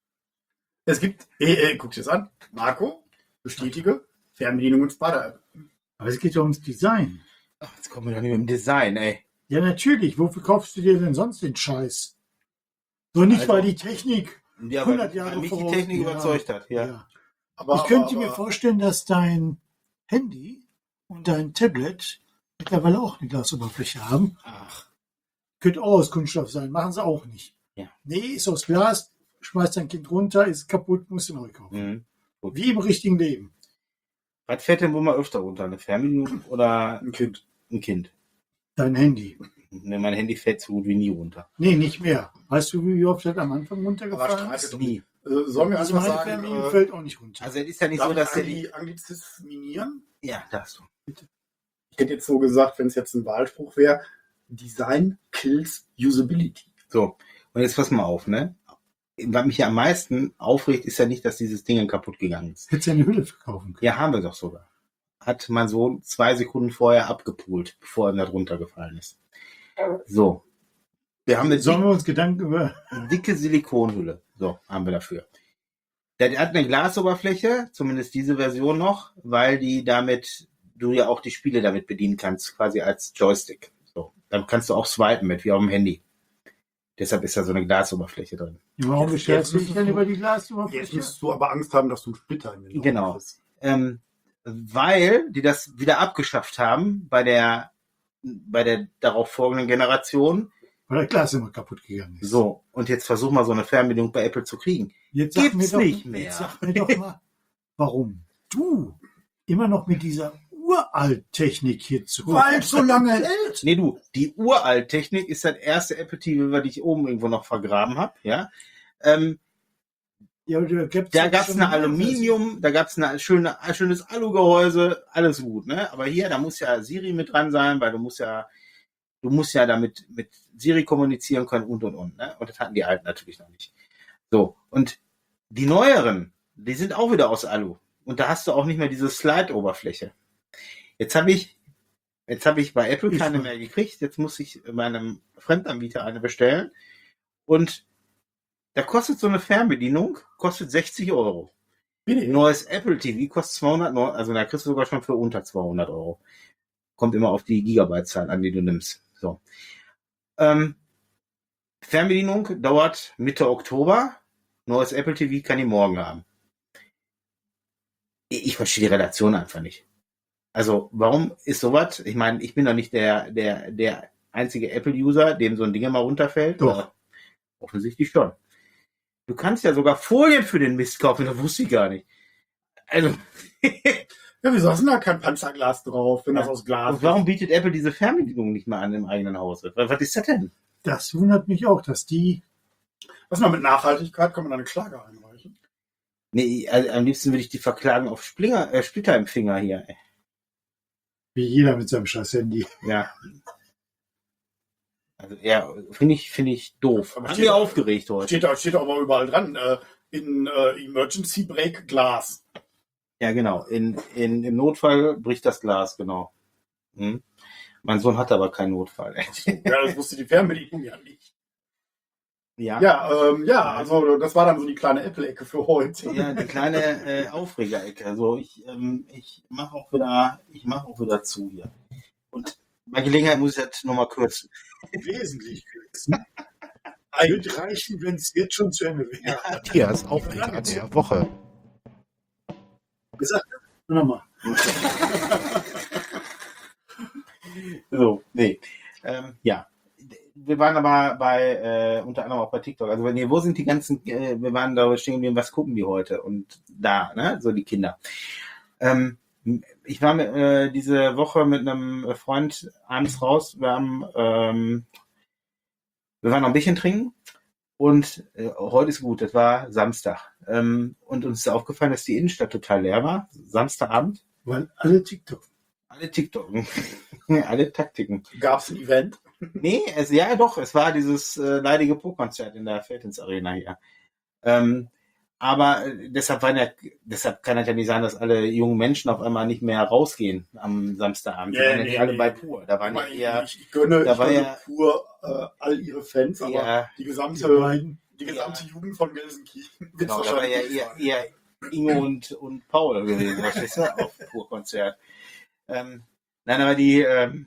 Es gibt, äh, äh, guck dir das an, Marco, bestätige, Fernbedienung und Spider-App. Aber es geht ja ums Design. Ach, jetzt kommen wir doch nicht mit dem Design, ey. Ja, natürlich. Wofür kaufst du dir denn sonst den Scheiß? So nicht, Also- weil die Technik Ja, hundert weil- Jahre weil mich die voraus- Technik ja. überzeugt hat, ja. Ja. Aber, Ich könnte aber, mir vorstellen, dass dein Handy und dein Tablet mittlerweile auch eine Glasoberfläche haben. Ach, Könnte auch aus Kunststoff sein. Machen sie auch nicht. Ja. Nee, ist aus Glas, schmeißt dein Kind runter, ist kaputt, musst du neu kaufen. mhm. Wie im richtigen Leben. Was fährt denn wohl mal öfter runter? Eine Fernbedienung oder ein Kind. ein Kind? Dein Handy. Ne, mein Handy fällt so gut wie nie runter. Nee, nicht mehr. Weißt du, wie oft das am Anfang Aber runtergefallen streitet ist? doch Nie. Äh, sollen wir Also einfach meine sagen, Fernbedienung äh, fällt auch nicht runter. Also es ist ja nicht darf so, ich dass der Angli- Anglizisminieren? ja, darfst du. Ich hätte jetzt so gesagt, wenn es jetzt ein Wahlspruch wäre, Design kills Usability. So, und jetzt pass mal auf, ne? Was mich ja am meisten aufregt, ist ja nicht, dass dieses Ding kaputt gegangen ist. Hättest du eine Hülle verkaufen können. Ja, haben wir doch sogar. Hat mein Sohn zwei Sekunden vorher abgepult, bevor ihm da drunter gefallen ist. So. Wir haben eine Sollen wir uns Gedanken über... dicke Silikonhülle. So, haben wir dafür. Der hat eine Glasoberfläche, zumindest diese Version noch, weil die damit, du ja auch die Spiele damit bedienen kannst, quasi als Joystick. So. Dann kannst du auch swipen mit, wie auf dem Handy. Deshalb ist da so eine Glasoberfläche drin. Warum Jetzt- beschwerst du jetzt dich denn müssen über die Jetzt Glasoberfläche? müsstest du aber Angst haben, dass du einen Splitter in den Augen Genau. kriegst. Ähm, weil die das wieder abgeschafft haben bei der, bei der darauf folgenden Generation. Weil das Glas immer kaputt gegangen ist. So. Und jetzt versuch mal so eine Fernbedienung bei Apple zu kriegen. Jetzt sag Gibt's mir doch, nicht mehr. Jetzt sag mir doch mal, warum du immer noch mit dieser Uralt-Technik hier zu... Weil es so lange hält. Nee, du, die Uralt-Technik ist das erste Apple T V, was ich oben irgendwo noch vergraben habe, ja. Ähm, Ja, aber da gibt's da ja gab's schon eine mehr Aluminium, da gab's eine schöne, ein schönes Alugehäuse, alles gut, ne? Aber hier, da muss ja Siri mit dran sein, weil du musst ja, du musst ja damit mit Siri kommunizieren können und und und, ne? Und das hatten die alten natürlich noch nicht. So, und die neueren, die sind auch wieder aus Alu. Und da hast du auch nicht mehr diese Slide-Oberfläche. Jetzt habe ich, jetzt habe ich bei Apple Ich keine weiß. mehr gekriegt. Jetzt muss ich meinem Fremdanbieter eine bestellen. Und da kostet so eine Fernbedienung, kostet sechzig Euro. Ein neues Apple T V kostet zweihundert, also da kriegst du sogar schon für unter zweihundert Euro. Kommt immer auf die Gigabyte-Zahl an, die du nimmst. So. Ähm, Fernbedienung dauert Mitte Oktober. Neues Apple T V kann ich morgen haben. Ich, ich verstehe die Relation einfach nicht. Also, warum ist sowas? Ich meine, ich bin doch nicht der, der, der einzige Apple-User, dem so ein Ding mal runterfällt. Doch. Aber offensichtlich schon. Du kannst ja sogar Folien für den Mist kaufen, das wusste ich gar nicht. Also, Ja, wieso hast du da kein Panzerglas drauf, wenn das aus Glas Und warum bietet Apple diese Fernbedienung nicht mal an im eigenen Haus? Was, was ist das denn? Das wundert mich auch, dass die, ist? Was noch mit Nachhaltigkeit, kann man da eine Klage einreichen? Nee, also am liebsten würde ich die verklagen auf Splinger, äh, Splitter im Finger hier. ey. wie jeder mit seinem scheiß Handy. Ja. Also ja, finde ich, finde ich doof. Aber Haben steht- wir aufgeregt heute. Steht da, steht da aber überall dran, äh, in äh, Emergency Break Glas. Ja, genau. In, in, Im Notfall bricht das Glas, genau. Hm. Mein Sohn hatte aber keinen Notfall. Ja, das wusste die Fernbedienung ja nicht. ja. Ja, ähm, ja, also das war dann so die kleine Apple-Ecke für heute. Ja, die kleine äh, Aufregerecke. Also ich, ähm, ich mache auch wieder, ich mache auch wieder zu hier. Und bei Gelegenheit muss ich das nochmal kürzen. Wesentlich kürzen. Wird reichen, wenn es jetzt schon zu Ende wäre. Matthias Aufreger der Woche. Gesagt, nochmal. So, nee. Ähm, ja. Wir waren aber bei, äh, unter anderem auch bei TikTok. Also, nee, wo sind die ganzen, äh, wir waren da stehen geblieben, was gucken die heute? Und da, ne, so die Kinder. Ähm, ich war mit, äh, diese Woche mit einem Freund abends raus. Wir haben, ähm, wir waren noch ein Bierchen trinken. Und äh, heute ist gut, das war Samstag. Ähm, und uns ist aufgefallen, dass die Innenstadt total leer war. Samstagabend. Weil alle TikTok. Alle TikToken. Alle Taktiken. Gab es ein Event? Nee, es, ja doch, es war dieses äh, leidige Pro-Konzert in der Feldins Arena hier. Ähm, aber äh, deshalb, waren ja, deshalb kann es ja nicht sein, dass alle jungen Menschen auf einmal nicht mehr rausgehen am Samstagabend. Die Ja, waren ja nee, nicht alle nee. bei Pur. Da waren ja Ich, eher, ich, ich gönne, da ich war gönne ja- pur äh, all ihre Fans, aber eher, die Die gesamte, beiden. die gesamte Jugend von Gelsenkirchen wird genau, da war ja wahrscheinlich eher, eher Ingo und, und Paul gewesen, verstehst du, auf Pur-Konzert. Ähm, nein, aber die, ähm,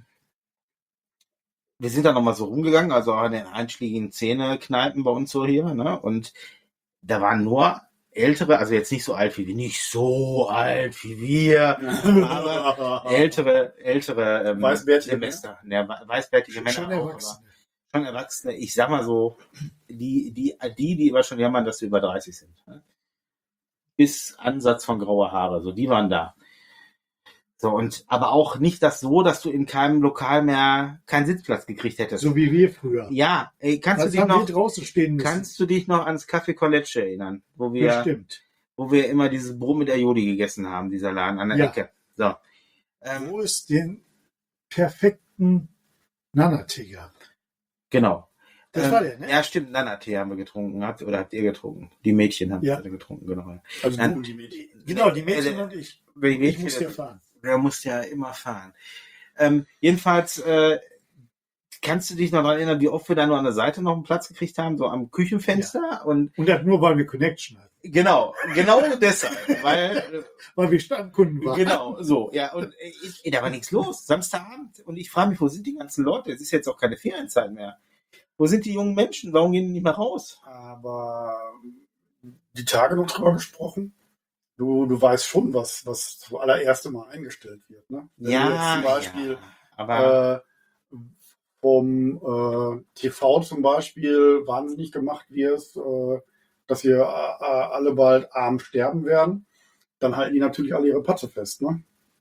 wir sind da nochmal so rumgegangen, also auch in den einschlägigen Szene-Kneipen bei uns so hier, ne? Und da waren nur ältere, also jetzt nicht so alt wie wir, nicht so alt wie wir, aber ältere, ältere ähm, Weißbärtige Semester. Ja, weißbärtige Männer Schon auch, Erwachsene. aber schon Erwachsene. Ich sag mal so, die, die, die, die immer schon jammern, dass sie über dreißig sind. Ne? Bis Ansatz von grauer Haare, so, die waren da. So, und, aber auch nicht das so, dass du in keinem Lokal mehr keinen Sitzplatz gekriegt hättest. So wie wir früher. Ja, ey, kannst Was du dich haben noch, wir draußen stehen müssen? kannst du dich noch ans Café Collecce erinnern, wo wir, Bestimmt. wo wir immer dieses Brot mit Aioli gegessen haben, dieser Laden an der Ja. Ecke. So. Ähm, Wo es den perfekten Nana-Tee gab. genau. Das Ähm, war der, ne? Ja, stimmt, Nana-Tee haben wir getrunken. Habt, oder habt ihr getrunken? Die Mädchen haben Ja. alle getrunken, genau. Also Nein. du und die Mädchen. Genau, die Mädchen Äh, und ich. Die Ich Mädchen, musste ja fahren. der muss ja immer fahren. Ähm, jedenfalls, äh, kannst du dich noch daran erinnern, wie oft wir da nur an der Seite noch einen Platz gekriegt haben, so am Küchenfenster? Und Und das nur, weil wir Connection hatten. genau, genau deshalb, weil, Weil wir Stammkunden äh, waren. genau, so, ja, und äh, ich, da war nichts los, Samstagabend. Und ich frage mich, wo sind die ganzen Leute? Es ist jetzt auch keine Ferienzeit mehr. Wo sind die jungen Menschen? Warum gehen die nicht mehr raus? Aber die Tage noch drüber gesprochen. Du, du weißt schon, was, was zuallererst mal eingestellt wird. Ne? Wenn du jetzt zum Beispiel ja, aber äh, vom äh, T V zum Beispiel wahnsinnig gemacht wirst, äh, dass wir äh, alle bald arm sterben werden, dann halten die natürlich alle ihre Patze fest. Ne?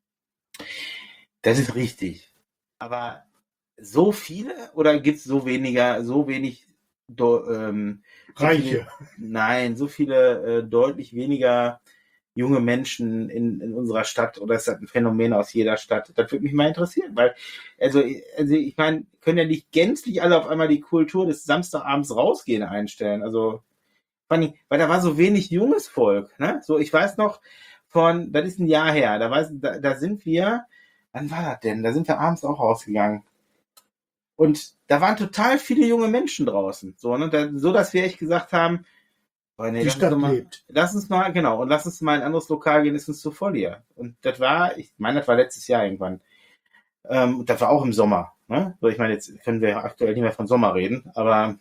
das ist richtig. Aber so viele oder gibt es so weniger, so wenig do, ähm, so Reiche. Viele, nein, so viele äh, deutlich weniger junge Menschen in, in unserer Stadt oder ist das ein Phänomen aus jeder Stadt? Das würde mich mal interessieren, weil, also, also ich meine, können ja nicht gänzlich alle auf einmal die Kultur des Samstagabends rausgehen einstellen. Also, fand ich, weil da war so wenig junges Volk, ne? So, ich weiß noch von, das ist ein Jahr her, da, weiß, da, da sind wir, wann war das denn? Da sind wir abends auch rausgegangen. Und da waren total viele junge Menschen draußen. So, ne? Da, so dass wir echt gesagt haben, oh, nee, Die lass, Stadt uns mal, lebt. lass uns mal, genau, und lass uns mal in ein anderes Lokal gehen, ist uns zu voll hier. Und das war, ich meine, das war letztes Jahr irgendwann. Ähm, und das war auch im Sommer. Ne? So, ich meine, jetzt können wir aktuell nicht mehr von Sommer reden, aber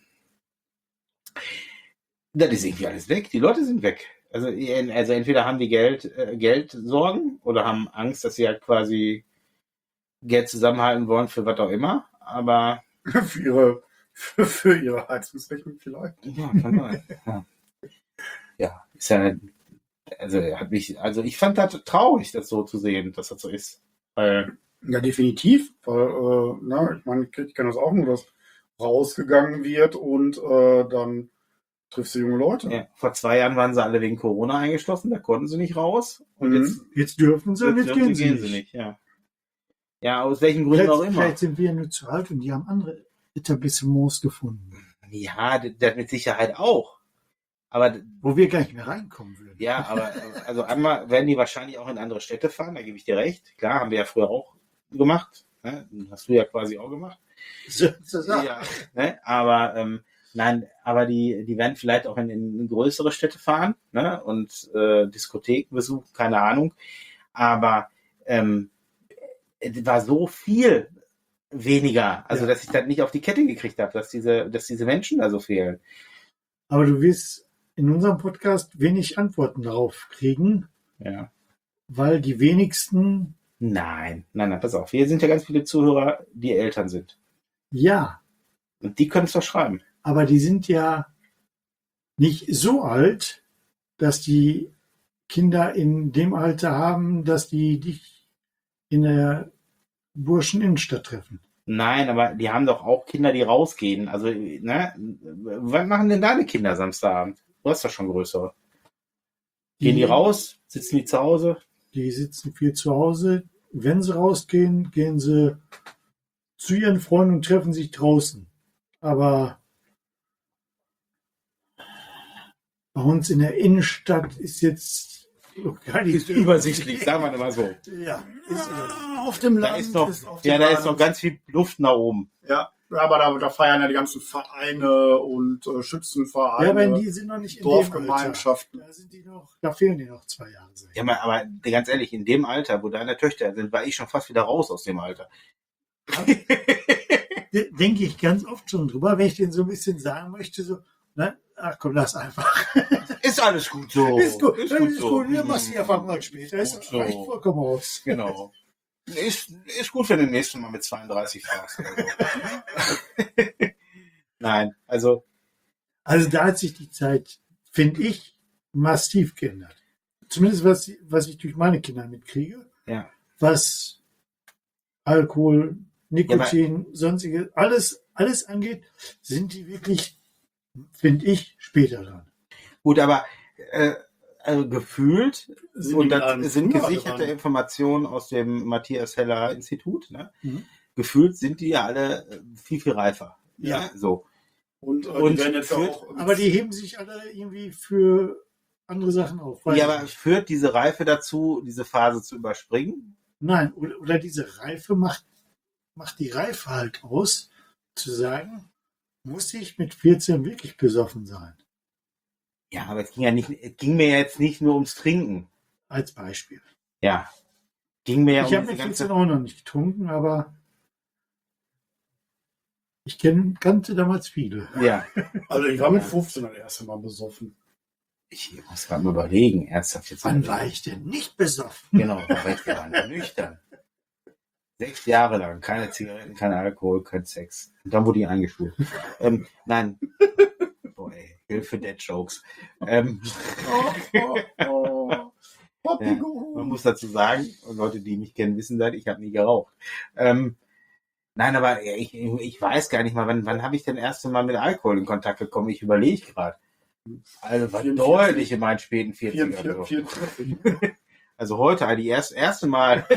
das ist irgendwie alles weg. Die Leute sind weg. Also, also entweder haben die Geld, äh, Geldsorgen oder haben Angst, dass sie halt quasi Geld zusammenhalten wollen für was auch immer. Aber für, ihre, für, für ihre Heizungsrechnung vielleicht. ja, kann sein. Ja. Ja, ist ja Also hat mich, also ich fand das traurig, das so zu sehen, dass das so ist. Weil, Ja, definitiv. Weil, äh, na, ich meine, ich kenne das auch nur, dass rausgegangen wird und äh, dann triffst du junge Leute. ja, vor zwei Jahren waren sie alle wegen Corona eingeschlossen, da konnten sie nicht raus. Und Mhm. jetzt, Jetzt dürfen sie, jetzt nicht dürfen gehen sie, sie gehen nicht. sie nicht. Ja. ja, aus welchen Gründen Vielleicht, auch immer. vielleicht sind wir nur zu alt und die haben andere Etablissements gefunden, Ja, das, das mit Sicherheit auch. Aber wo wir gar nicht mehr reinkommen würden. ja, aber also einmal werden die wahrscheinlich auch in andere Städte fahren, da gebe ich dir recht. Klar, haben wir ja früher auch gemacht. Ne? Hast du ja quasi auch gemacht. So, so, so. Ja, ne? Aber ähm, nein, aber die, die werden vielleicht auch in, in größere Städte fahren, ne? Und äh, Diskotheken besuchen, keine Ahnung. Aber ähm, es war so viel weniger, also Ja. dass ich das nicht auf die Kette gekriegt habe, dass diese, dass diese Menschen da so fehlen. Aber du wirst in unserem Podcast wenig Antworten darauf kriegen, Ja. weil die wenigsten, Nein, nein, nein, pass auf. Hier sind ja ganz viele Zuhörer, die Eltern sind. ja, Und die können es doch schreiben. aber die sind ja nicht so alt, dass die Kinder in dem Alter haben, dass die dich in der Burscheninnenstadt treffen. Nein, aber die haben doch auch Kinder, die rausgehen. Also, ne? Was machen denn deine Kinder Samstagabend? Du hast doch schon größere. Gehen die raus? Sitzen die zu Hause? Die sitzen viel zu Hause. Wenn sie rausgehen, gehen sie zu ihren Freunden und treffen sich draußen. Aber bei uns in der Innenstadt ist jetzt gar nicht Übersichtlich, sagen wir mal so. Ja, ist Ah, auf dem Da Land ist noch, auf dem ja, da Land. ist noch ganz viel Luft nach oben. Ja, aber da, da feiern ja die ganzen Vereine und äh, Schützenvereine, ja, aber die sind noch nicht in dem Dorfgemeinschaften. Alter. Da sind die noch, da fehlen die noch zwei Jahre. Ja, aber, aber ganz ehrlich, in dem Alter, wo deine Töchter sind, war ich schon fast wieder raus aus dem Alter. De- Denke ich ganz oft schon drüber, wenn ich denen so ein bisschen sagen möchte, so, ne, ach komm, lass einfach. Ist alles gut so. ist gut, Ist ist gut gut, so. wir machen die Erfahrung mal später. Gut Ist so. reicht vollkommen aus. Genau. Ist, ist gut, wenn du nächstes Mal mit zweiunddreißig fragst. Oder so. Nein, also, Also da hat sich die Zeit, finde ich, massiv geändert. Zumindest was, was ich durch meine Kinder mitkriege. ja. Was Alkohol, Nikotin, sonstige, alles, alles angeht, sind die wirklich, finde ich, später dran. Gut, aber äh, also gefühlt Sind und die das dann sind früher gesicherte dran? Informationen aus dem Matthias Heller Institut. Ne? Mhm. Gefühlt sind die ja alle äh, viel, viel reifer. Ja. Ne? So. Und, äh, Und die werden jetzt ja führt- auch. Aber die heben sich alle irgendwie für andere Sachen auf. Weiß Ja, ich aber nicht. führt diese Reife dazu, diese Phase zu überspringen? Nein, oder, oder diese Reife macht, macht die Reife halt aus, zu sagen, muss ich mit vierzehn wirklich besoffen sein? Ja, aber es ging ja nicht, es ging mir jetzt nicht nur ums Trinken. Als Beispiel. Ja. Ging mir ja Ich habe um mit diese vierzehn ganze. auch noch nicht getrunken, aber ich kenn, kannte damals viele. Ja. Also ich war mit fünfzehn das erste Mal besoffen. Ich muss gerade mal überlegen, ernsthaft jetzt. Wann war ich denn nicht besoffen? Genau, da war ich gerade nüchtern. Sechs Jahre lang, keine Zigaretten, kein Alkohol, kein Sex. Und dann wurde ich eingeschult. ähm, nein. Boah, ey, Hilfe, Dead Jokes. Ähm, Oh, oh, oh. Papi, Ja, go. man muss dazu sagen, und Leute, die mich kennen, wissen das, ich habe nie geraucht. Ähm, nein, aber ich, ich weiß gar nicht mal, wann, wann habe ich denn erst Mal mit Alkohol in Kontakt gekommen? Ich überlege gerade. Also war vierundvierzig. deutlich in meinen späten vierzigern. vierundvierzig, So. vierundvierzig. Also heute, also die erst, erste Mal.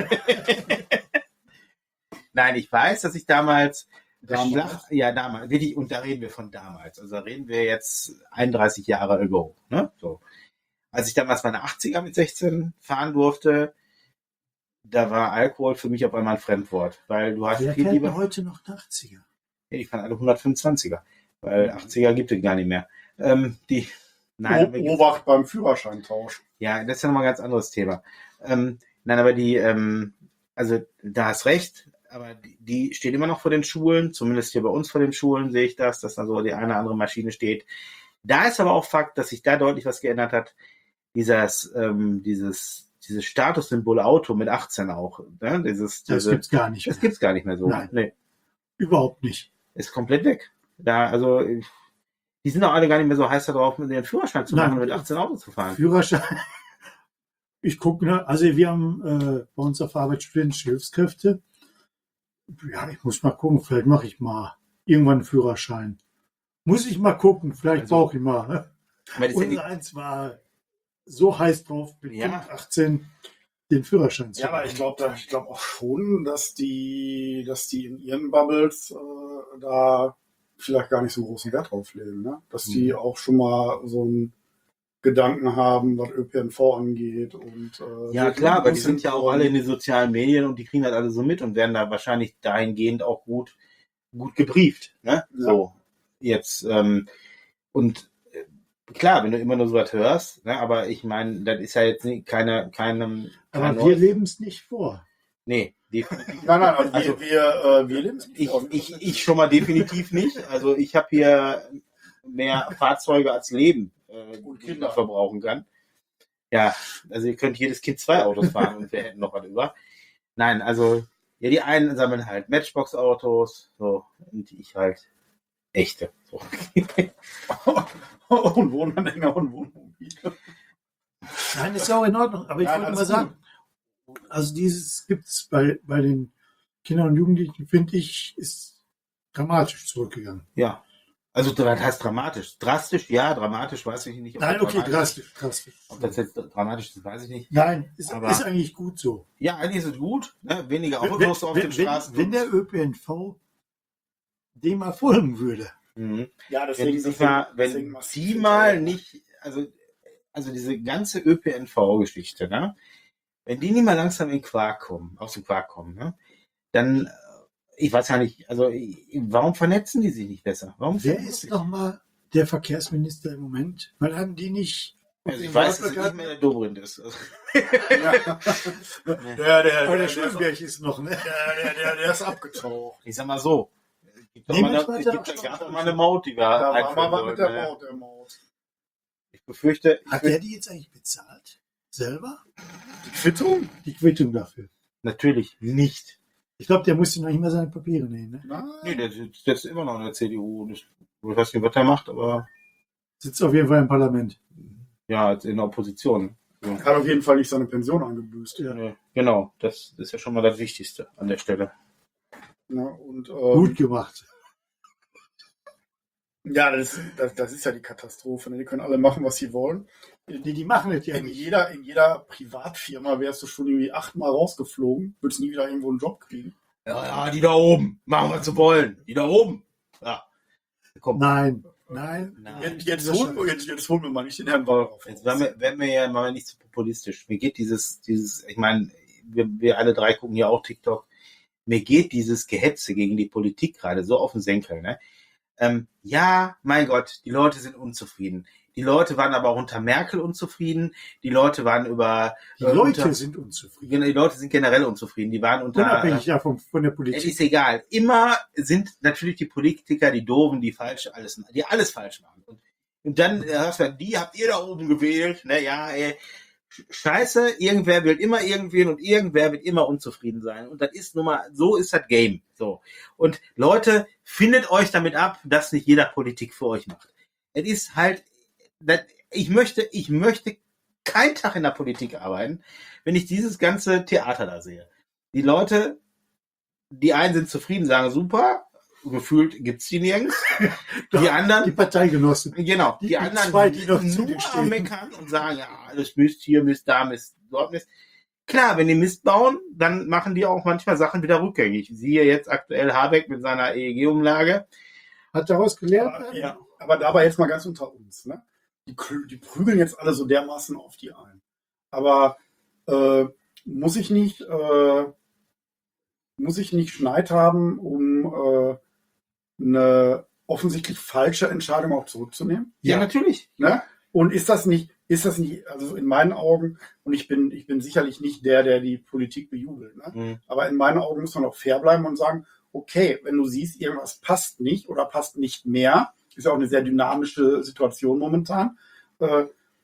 Nein, ich weiß, dass ich damals, Damals? Schlacht, ja damals, wirklich, und da reden wir von damals. Also da reden wir jetzt einunddreißig Jahre ago. Ne? So. Als ich damals meine achtziger mit sechzehn fahren durfte, da war Alkohol für mich auf einmal ein Fremdwort, weil du hast Wer viel fährt denn lieber. heute noch achtziger? Ja, ich fand alle hundertfünfundzwanziger, weil achtziger gibt es gar nicht mehr. Ähm, die, nein, aber gibt's- Obacht beim Führerscheintausch. ja, das ist ja nochmal ein ganz anderes Thema. Ähm, nein, aber die, ähm, also da hast recht, aber die, die stehen immer noch vor den Schulen, zumindest hier bei uns vor den Schulen sehe ich das, dass da so die eine oder andere Maschine steht. Da ist aber auch Fakt, dass sich da deutlich was geändert hat. Dieses, ähm, dieses, dieses Statussymbol Auto mit achtzehn auch. Ne? Dieses, Das diese, gibt's gar nicht das mehr. gibt's gar nicht mehr so. Nein. Nee, Überhaupt nicht. ist komplett weg. Da, also, die sind auch alle gar nicht mehr so heiß darauf, mit ihren Führerschein zu machen Nein. und mit achtzehn Auto zu fahren. Führerschein, Ich gucke, ne, also wir haben äh, bei uns auf Arbeit studentische Hilfskräfte. Ja, ich muss mal gucken, vielleicht mache ich mal irgendwann einen Führerschein. Muss ich mal gucken, vielleicht Also, brauche ich mal. Ne? weil das ist ja Unser eins war so heiß drauf, mit Ja. fünfundachtzehn den Führerschein zu Ja, aber ich glaube da, ich glaube auch schon, dass die, dass die in ihren Bubbles äh, da vielleicht gar nicht so großen Wert drauf legen, ne? Dass die Mhm. auch schon mal so einen Gedanken haben, was Ö P N V angeht und äh, Ja, so klar, aber die groß sind ja auch alle in den sozialen Medien und die kriegen das alle so mit und werden da wahrscheinlich dahingehend auch gut, gut gebrieft. Ne? Ja. So, jetzt. Ähm, und äh, klar, wenn du immer nur so was hörst, ne, aber ich meine, das ist ja jetzt nicht keine, keinem. Aber kein wir neues- leben es nicht vor. Nee, definitiv. Nein, nein, also, Also, wir, wir, äh, wir leben es nicht Ich, aus. ich, ich schon mal definitiv nicht. Also ich habe hier mehr Fahrzeuge als Leben, äh, Und die Kinder. man verbrauchen kann. Ja, also ihr könnt jedes Kind zwei Autos fahren und wir hätten noch was über. Nein, also ja, die einen sammeln halt Matchbox-Autos, so, und ich halt echte. So. und Wohnanhänger und Wohnmobile. Nein, ist ja auch in Ordnung. Aber ich Nein, wollte alles mal sagen, also dieses gibt's bei, bei den Kindern und Jugendlichen, finde ich, ist dramatisch zurückgegangen. Ja. Also das heißt dramatisch. Drastisch, ja, dramatisch, weiß ich nicht. ob Nein, das okay, drastisch, drastisch. Ob das jetzt dramatisch ist, weiß ich nicht. Nein, ist, Aber- ist eigentlich gut so. Ja, eigentlich ist es gut. Ne? Weniger Wenn, Autos auf den wenn, Straßen. wenn, wenn der Ö P N V dem mal folgen würde. mhm. Ja, Wenn deswegen die sich deswegen- mal, deswegen wenn macht sie es mal auch. nicht, also, also diese ganze Ö P N V-Geschichte, ne? Wenn die nicht mal langsam in den Quark kommen, aus dem Quark kommen, ne? Dann, äh, ich weiß ja nicht, also ich- warum vernetzen die sich nicht besser? Warum Wer das ist möglich? nochmal der Verkehrsminister im Moment? Weil haben die nicht. Also ich weiß, dass es nicht mehr der Dobrindt ist. Also, Ja. der, der, der, Aber der der, Schulberg ist noch, ne? der, der, der, der ist abgetaucht. ich sag mal so, es gibt doch Nee, mal eine, manchmal es hat er gibt auch da schon gab doch was mal eine Maut, die wir Da war einführen mal was mit der wollten, ne? Maut, der Maut. Ich befürchte, ich Hat bin, der die jetzt eigentlich bezahlt? Selber? Die Quittung? Die Quittung dafür. natürlich nicht. Ich glaube, der musste noch nicht mal seine Papiere nehmen. Ne? Nein. Nee, der sitzt jetzt immer noch in der C D U. Und ich weiß nicht, was er macht, aber Sitzt auf jeden Fall im Parlament. ja, in der Opposition. So. Hat auf jeden Fall nicht seine Pension angebüßt. Ja. Nee, genau, das ist ja schon mal das Wichtigste an der Stelle. Ja, und, ähm, Gut gemacht. ja, das, das, das ist ja die Katastrophe. Ne? Die können alle machen, was sie wollen. Die, die machen das ja In nicht. jeder, in jeder Privatfirma wärst du schon irgendwie achtmal rausgeflogen, würdest nie wieder irgendwo einen Job kriegen. Ja, ja, die da oben. Machen, was sie wollen. Die da oben. Ja. Komm. Nein, nein. Nein. Jetzt, jetzt, holen wir, jetzt, jetzt holen wir mal nicht den Herrn Wallraff. Jetzt werden wir, werden wir ja mal nicht so populistisch. Mir geht dieses, dieses, ich meine, wir, wir alle drei gucken ja auch TikTok. Mir geht dieses Gehetze gegen die Politik gerade so auf den Senkel, ne? Ähm, ja, mein Gott, die Leute sind unzufrieden. Die Leute waren aber auch unter Merkel unzufrieden. Die Leute waren über... Die äh, Leute unter, sind unzufrieden. Genau, die Leute sind generell unzufrieden. Die waren unter... Unabhängig davon von der Es Politik. ist egal. Immer sind natürlich die Politiker die Doofen, die falsch alles, die alles falsch machen. Und, und dann äh, hast du, die habt ihr da oben gewählt. Ne, ja, ey, Scheiße, irgendwer will immer irgendwen und irgendwer wird immer unzufrieden sein. Und das ist nun mal, so ist das Game. So. Und Leute, findet euch damit ab, dass nicht jeder Politik für euch macht. Es ist halt, das, ich möchte, ich möchte keinen Tag in der Politik arbeiten, wenn ich dieses ganze Theater da sehe. Die Leute, die einen sind zufrieden, sagen super, gefühlt gibt's die nirgends. Die Die anderen, Parteigenossen. genau, die, die anderen zwei, die noch sind zu dir nur stehen. am Meckern und sagen, ja, alles Mist hier, Mist da, Mist dort, Mist. Klar, wenn die Mist bauen, dann machen die auch manchmal Sachen wieder rückgängig. Siehe jetzt aktuell Habeck mit seiner E E G-Umlage. Hat daraus gelernt? Aber, ja, aber dabei jetzt mal ganz unter uns. Ne? Die, krü- die prügeln jetzt alle so dermaßen auf die ein. Aber äh, muss ich nicht, äh, muss ich nicht Schneid haben, um äh, eine offensichtlich falsche Entscheidung auch zurückzunehmen? Ja, Ja. natürlich. Ne? Und ist das nicht, ist das nicht, also in meinen Augen, und ich bin, ich bin sicherlich nicht der, der die Politik bejubelt, ne? Mhm. Aber in meinen Augen muss man auch fair bleiben und sagen, okay, wenn du siehst, irgendwas passt nicht oder passt nicht mehr, ist ja auch eine sehr dynamische Situation momentan, äh,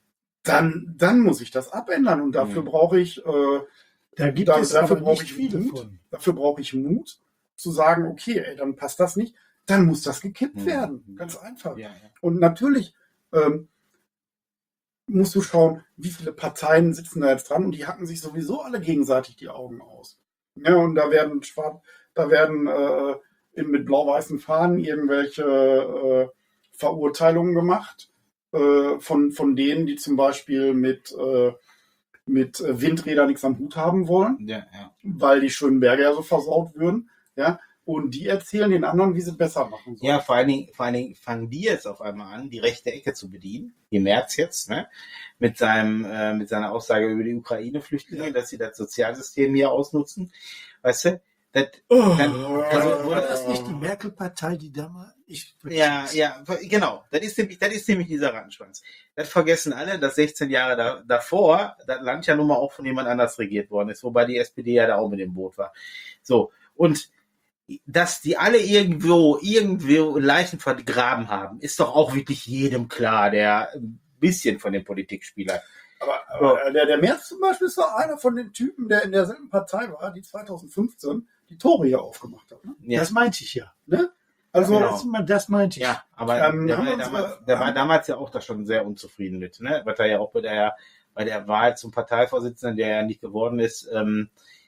dann, dann muss ich das abändern und dafür Mhm. brauche ich, äh, Da gibt da, es dafür aber brauche nicht ich viele Mut, von. dafür brauche ich Mut, zu sagen, okay, ey, dann passt das nicht, dann muss das gekippt Mhm. werden, ganz einfach. Ja, ja. Und natürlich, ähm, musst du schauen, wie viele Parteien sitzen da jetzt dran und die hacken sich sowieso alle gegenseitig die Augen aus. Ja, und da werden schwarz, da werden äh, in, mit blau-weißen Fahnen irgendwelche äh, Verurteilungen gemacht äh, von, von denen, die zum Beispiel mit, äh, mit Windrädern nichts am Hut haben wollen, Ja, ja. weil die schönen Berge ja so versaut würden. Ja, und die erzählen den anderen, wie sie besser machen sollen. Ja, vor allen Dingen, vor allen Dingen fangen die jetzt auf einmal an, die rechte Ecke zu bedienen. Wie Merz jetzt, ne? Mit seinem, äh, mit seiner Aussage über die Ukraine-Flüchtlinge, dass sie das Sozialsystem hier ausnutzen. Weißt du? Das, Oh, dann, also, also, war das nicht die Merkel-Partei, die damals... Ich, ja, ja, genau. Das ist nämlich, das ist nämlich dieser Rattenschwanz. Das vergessen alle, dass sechzehn Jahre da, davor das Land ja nun mal auch von jemand anders regiert worden ist, wobei die S P D ja da auch mit dem Boot war. So. Und dass die alle irgendwo, irgendwo Leichen vergraben haben, ist doch auch wirklich jedem klar, der ein bisschen von den Politikspielern. Aber, aber der, der Merz zum Beispiel ist doch einer von den Typen, der in derselben Partei war, die zweitausendfünfzehn die Tore hier aufgemacht hat. Ne? Ja, Das meinte ich ja. Ne? Also, Genau. Das, das meinte ich. ja, aber Ähm, der, haben war wir damals, unsere- der war damals ja auch da schon sehr unzufrieden mit, ne? Was er ja auch bei der, bei der Wahl zum Parteivorsitzenden, der ja nicht geworden ist, ähm,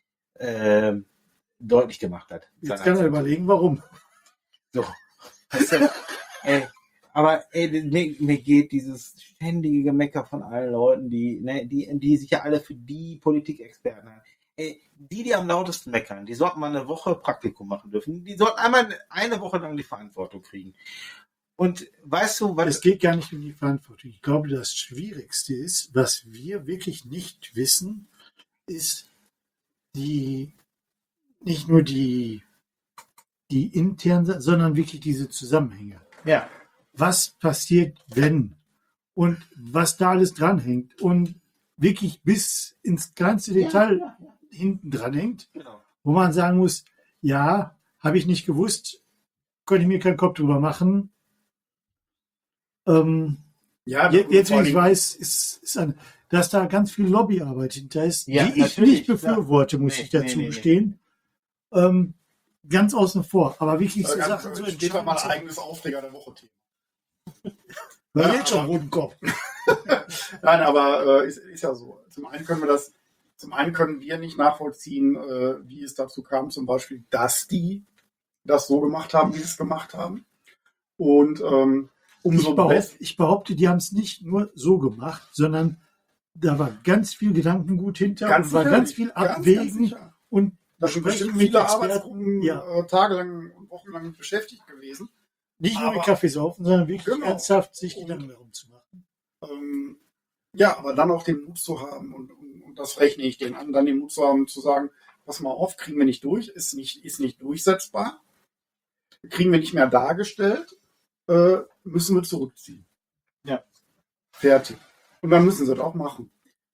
ähm, deutlich gemacht hat. Jetzt kann er überlegen, warum. So. Weißt du, ey, aber ey, mir, mir geht dieses ständige Gemecker von allen Leuten, die, ne, die, die sich ja alle für die Politikexperten halten. Ey, die, die am lautesten meckern, die sollten mal eine Woche Praktikum machen dürfen. Die sollten einmal eine Woche lang die Verantwortung kriegen. Und weißt du, was... Es geht gar nicht um die Verantwortung. Ich glaube, das Schwierigste ist, was wir wirklich nicht wissen, ist die, nicht nur die, die internen, sondern wirklich diese Zusammenhänge. Ja. Was passiert, wenn? Und was da alles dranhängt. Und wirklich bis ins kleinste Detail Ja, ja, hinten dran hängt, genau. wo man sagen muss, ja, habe ich nicht gewusst, konnte ich mir keinen Kopf drüber machen. Ähm, ja, jetzt, jetzt vor wenn ich allem- weiß, ist, ist ein, dass da ganz viel Lobbyarbeit hinter ist, Ja, die ich natürlich, nicht befürworte, muss Nee, ich dazu nee, nee, gestehen. Ähm, ganz außen vor. Aber wirklich so Äh, ganz- Sachen, so steht doch mal ein Entscheidungen- eigenes Aufreger der Woche-Thema. weil Ja, jetzt schon aber- roten Kopf. Nein, aber äh, ist, ist ja so. Zum einen können wir das, zum einen können wir nicht nachvollziehen, äh, wie es dazu kam, zum Beispiel, dass die das so gemacht haben, wie sie es gemacht haben. Und ähm, umso Ich behaupte, besser. ich behaupte, die haben es nicht nur so gemacht, sondern da war ganz viel Gedankengut hinter und war ganz viel abwägen und Da sind besprechen bestimmt mit viele Experten. Arbeitsgruppen Ja. äh, tagelang und wochenlang beschäftigt gewesen. Nicht nur mit Aber- Kaffee saufen, sondern wirklich Genau. ernsthaft sich Und- Gedanken darum zu machen. Ähm, ja, aber dann auch den Mut zu haben und, und, und das rechne ich denen an, dann den Mut zu haben, zu sagen, pass mal auf, kriegen wir nicht durch, ist nicht, ist nicht durchsetzbar, kriegen wir nicht mehr dargestellt, äh, müssen wir zurückziehen. Ja. Fertig. Und dann müssen sie das auch machen.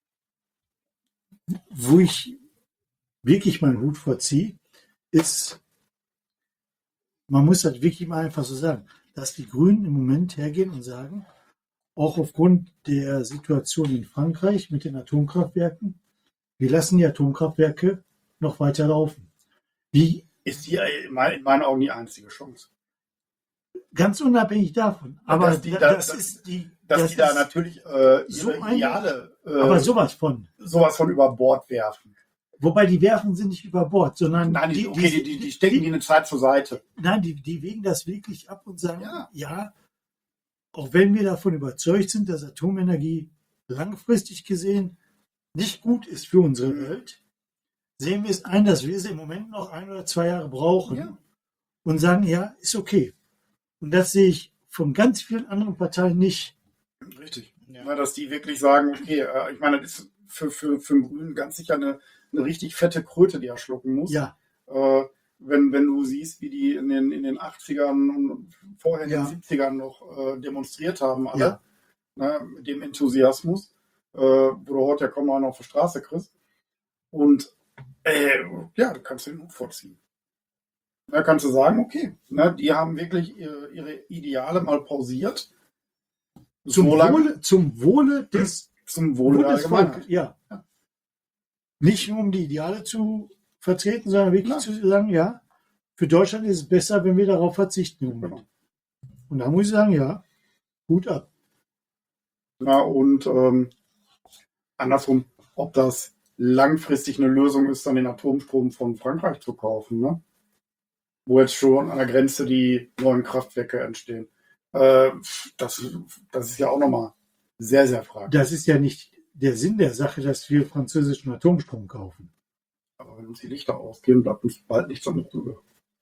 Wo ich wirklich meinen Hut vorziehe, ist, man muss das wirklich mal einfach so sagen, dass die Grünen im Moment hergehen und sagen, auch aufgrund der Situation in Frankreich mit den Atomkraftwerken, wir lassen die Atomkraftwerke noch weiter laufen. Wie Ist die in mein- in meinen Augen die einzige Chance. ganz unabhängig davon. Aber Dass die da- da- das dass- ist die, Dass das die da ist natürlich äh, so ihre eine- Ideale äh, aber sowas von. sowas von über Bord werfen. Wobei die werfen sie nicht über Bord, sondern Nein, die, okay, die, die, die stecken die eine Zeit zur Seite. Nein, die, die wägen das wirklich ab und sagen, Ja. ja. auch wenn wir davon überzeugt sind, dass Atomenergie langfristig gesehen nicht gut ist für unsere Mhm. Welt, sehen wir es ein, dass wir sie im Moment noch ein oder zwei Jahre brauchen Ja. und sagen, ja, ist okay. Und das sehe ich von ganz vielen anderen Parteien nicht. Richtig. Ja. Na, dass die wirklich sagen, okay, äh, ich meine, das ist für, für, für den Grünen ganz sicher eine, eine richtig fette Kröte, die er schlucken muss. Ja, Äh, wenn, wenn du siehst, wie die in den, in den achtzigern und vorher in Ja. den siebzigern noch äh, demonstriert haben, alle, Ja. ne, mit dem Enthusiasmus, äh, wo du heute ja kaum noch einen auf der Straße kriegst. Und äh, ja, du kannst den Hut vorziehen. Da kannst du sagen, okay, ne, die haben wirklich ihre, ihre Ideale mal pausiert. zum, So lange- Wohle, zum Wohle des zum Wohle der Bundesvolkes. Allgemeinheit. Ja. Ja. Nicht nur um die Ideale zu vertreten, sondern wirklich Klar. zu sagen, ja, für Deutschland ist es besser, wenn wir darauf verzichten. im Moment. Genau. Und da muss ich sagen, ja, Hut ab. Ja, und ähm, andersrum, ob das langfristig eine Lösung ist, dann den Atomstrom von Frankreich zu kaufen, ne? Wo jetzt schon an der Grenze die neuen Kraftwerke entstehen. Äh, das, das ist ja auch nochmal sehr, sehr fraglich. Das ist ja nicht der Sinn der Sache, dass wir französischen Atomstrom kaufen. Aber wenn uns die Lichter ausgehen, bleibt uns bald nichts anderes übrig.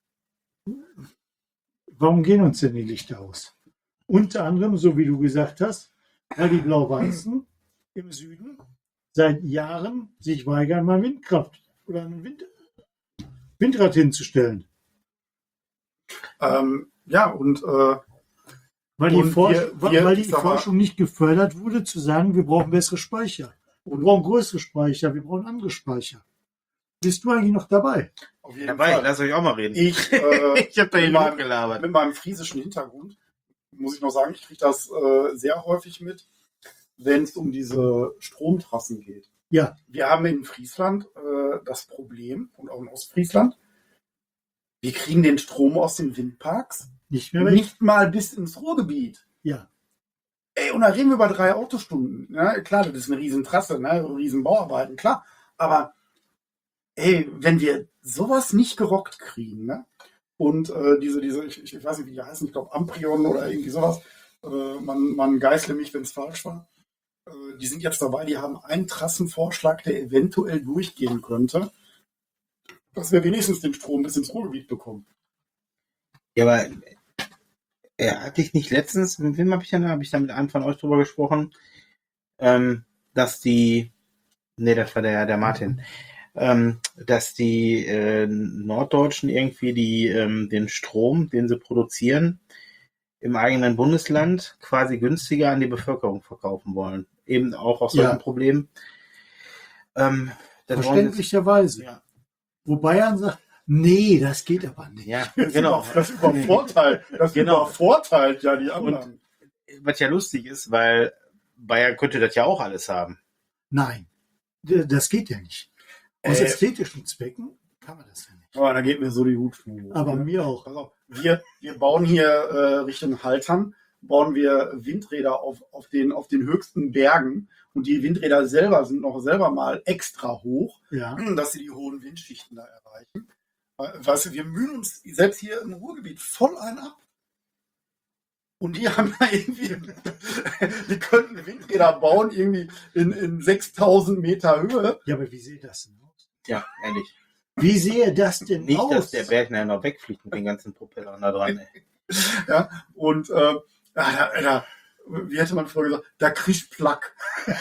Warum gehen uns denn die Lichter aus? Unter anderem, so wie du gesagt hast, weil die Blau-Weißen im Süden seit Jahren sich weigern, mal Windkraft oder ein Wind Windrad hinzustellen. Ähm, ja, und, äh, Weil die, und Forsch wir, wir, weil die sag mal, Forschung nicht gefördert wurde, zu sagen, wir brauchen bessere Speicher. Wir brauchen größere Speicher, wir brauchen andere Speicher. Bist du eigentlich noch dabei? auf jeden Dabei, Fall. lass euch auch mal reden. Ich, äh, Ich habe da hier mit meinem- hochgelabert. mit meinem friesischen Hintergrund muss ich noch sagen, ich kriege das äh, sehr häufig mit, wenn es um diese Stromtrassen geht. Ja. Wir haben in Friesland äh, das Problem, und auch in Ostfriesland, wir kriegen den Strom aus den Windparks Nicht mehr weg? nicht mal bis ins Ruhrgebiet. Ja. Ey, und da reden wir über drei Autostunden. Ne? Klar, das ist eine riesen Trasse, ne? riesen Bauarbeiten, klar. Aber ey, wenn wir sowas nicht gerockt kriegen, ne? Und äh, diese, diese, ich, ich weiß nicht, wie die heißen, ich glaube Amprion oder irgendwie sowas, äh, man, man geißle mich, wenn es falsch war. Äh, die sind jetzt dabei, die haben einen Trassenvorschlag, der eventuell durchgehen könnte, dass wir wenigstens den Strom bis ins Ruhrgebiet bekommen. Ja, aber äh, hatte ich nicht letztens, mit wem habe ich denn, habe ich da mit einem von euch drüber gesprochen, ähm, dass die, nee, das war der, der Martin, ähm, dass die äh, Norddeutschen irgendwie die, ähm, den Strom, den sie produzieren, im eigenen Bundesland quasi günstiger an die Bevölkerung verkaufen wollen. Eben auch aus solchen Ja. Problemen. Ähm, das wollen sie- Verständlicherweise. Ja, Wo Bayern sagt, nee, das geht aber nicht. ja, Das genau. über- Das übervorteilt, das Genau. übervorteilt ja die anderen. Was ja lustig ist, weil Bayern könnte das ja auch alles haben. Nein, D- das geht ja nicht. Aus Äh. ästhetischen Zwecken kann man das ja nicht. Aber da geht mir so die Hutschnur. Aber ne? mir auch. Pass auf, wir, wir bauen hier äh, Richtung Haltern, bauen wir Windräder auf, auf, den, auf den höchsten Bergen. Und die Windräder selber sind noch selber mal extra hoch, Ja. dass sie die hohen Windschichten da erreichen. Äh, Weißt du, wir mühen uns selbst hier im Ruhrgebiet voll ein ab. Und die haben da irgendwie, die könnten Windräder bauen, irgendwie in, in sechstausend Meter Höhe. Ja, aber wie sehe das denn aus? Ja, ehrlich. Wie sehe das denn Nicht, aus? dass der Bergner noch wegfliegt mit den ganzen Propellern da dran. Ey. Ja, und äh, da, da, wie hätte man vorher gesagt, da kriegt Plack.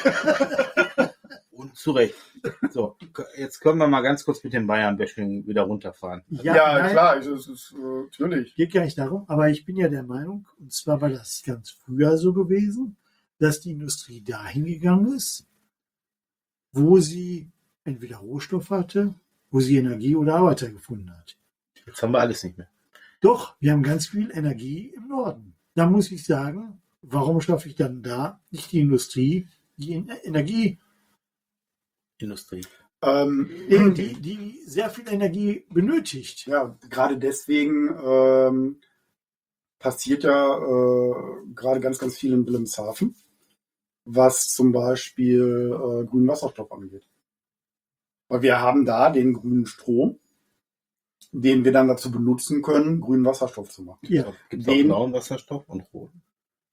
Und zu Recht. So, jetzt können wir mal ganz kurz mit dem Bayern-Bashing wieder runterfahren. Ja, Ja, nein, klar, es ist, es ist äh, natürlich. geht gar nicht darum, aber ich bin ja der Meinung, und zwar war das ganz früher so gewesen, dass die Industrie dahin gegangen ist, wo sie entweder Rohstoff hatte, wo sie Energie oder Arbeiter gefunden hat. Jetzt haben wir alles nicht mehr. Doch, wir haben ganz viel Energie im Norden. Da muss ich sagen, warum schaffe ich dann da nicht die Industrie, die Energie, Industrie. Ähm, die, die sehr viel Energie benötigt? Ja, gerade deswegen ähm, passiert ja äh, gerade ganz, ganz viel in Wilhelmshaven, was zum Beispiel äh, grünen Wasserstoff angeht. Weil wir haben da den grünen Strom, den wir dann dazu benutzen können, grünen Wasserstoff zu machen. Ja, Gibt es auch Den- blauen Wasserstoff und roten?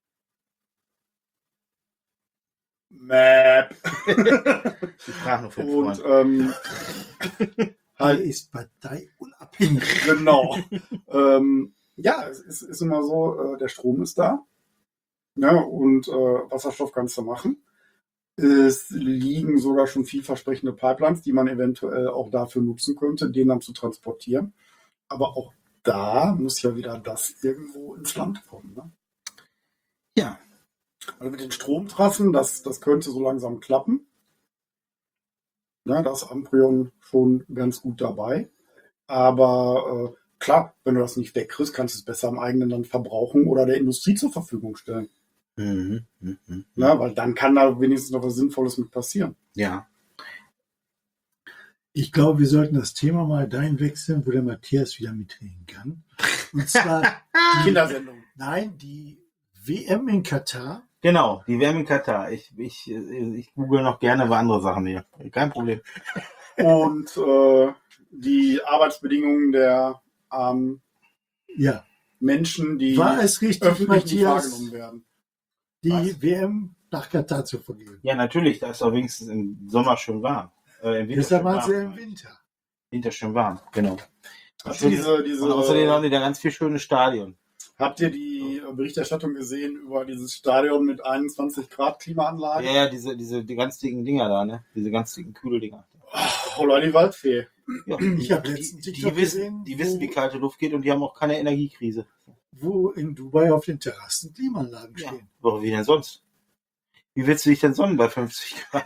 Map. Ich frage nur für den Und Freund. ähm, er halt, ist parteiunabhängig. genau. ähm, ja, es ist, ist immer so, äh, der Strom ist da. Ja, und äh, Wasserstoff kannst du machen. Es liegen sogar schon vielversprechende Pipelines, die man eventuell auch dafür nutzen könnte, den dann zu transportieren. Aber auch da muss ja wieder das irgendwo ins Land kommen. Ne? Ja. Also mit den Stromtrassen, das, das könnte so langsam klappen. Ja, da ist Amprion schon ganz gut dabei. Aber äh, klar, wenn du das nicht wegkriegst, kannst du es besser im eigenen Land verbrauchen oder der Industrie zur Verfügung stellen. Mhm. Mhm. Mhm. Ja, weil dann kann da wenigstens noch was Sinnvolles mit passieren. Ja. Ich glaube, wir sollten das Thema mal dahin wechseln, wo der Matthias wieder mitreden kann. Und zwar, die, Kindersendung. nein, die W M in Katar Genau, die W M in Katar. Ich, ich, ich google noch gerne über andere Sachen hier. Kein Problem. Und äh, die Arbeitsbedingungen der ähm, Ja. Menschen, die War es richtig, öffentlich nicht Matthias, wahrgenommen werden. die Was? W M nach Katar zu vergeben? Ja, natürlich, da ist doch wenigstens im Sommer schön warm. Äh, Im Winter Deshalb schön waren sie ja warm. im Winter. Winter schön warm, genau. Habt ihr diese, diese, Und außerdem haben die da ganz viel schöne Stadion. habt ihr die Berichterstattung gesehen über dieses Stadion mit einundzwanzig Grad Klimaanlage? Ja, ja, diese, diese, die ganz dicken Dinger da, ne? Diese ganz dicken Kühldinger. Oder die Waldfee. Ja. Ich habe Die, letztens die, TikTok wissen, gesehen, die wissen, wie wo, kalte Luft geht und die haben auch keine Energiekrise. wo in Dubai auf den Terrassen Klimaanlagen Ja. stehen. Aber wie denn sonst? Wie willst du dich denn sonnen bei fünfzig Grad?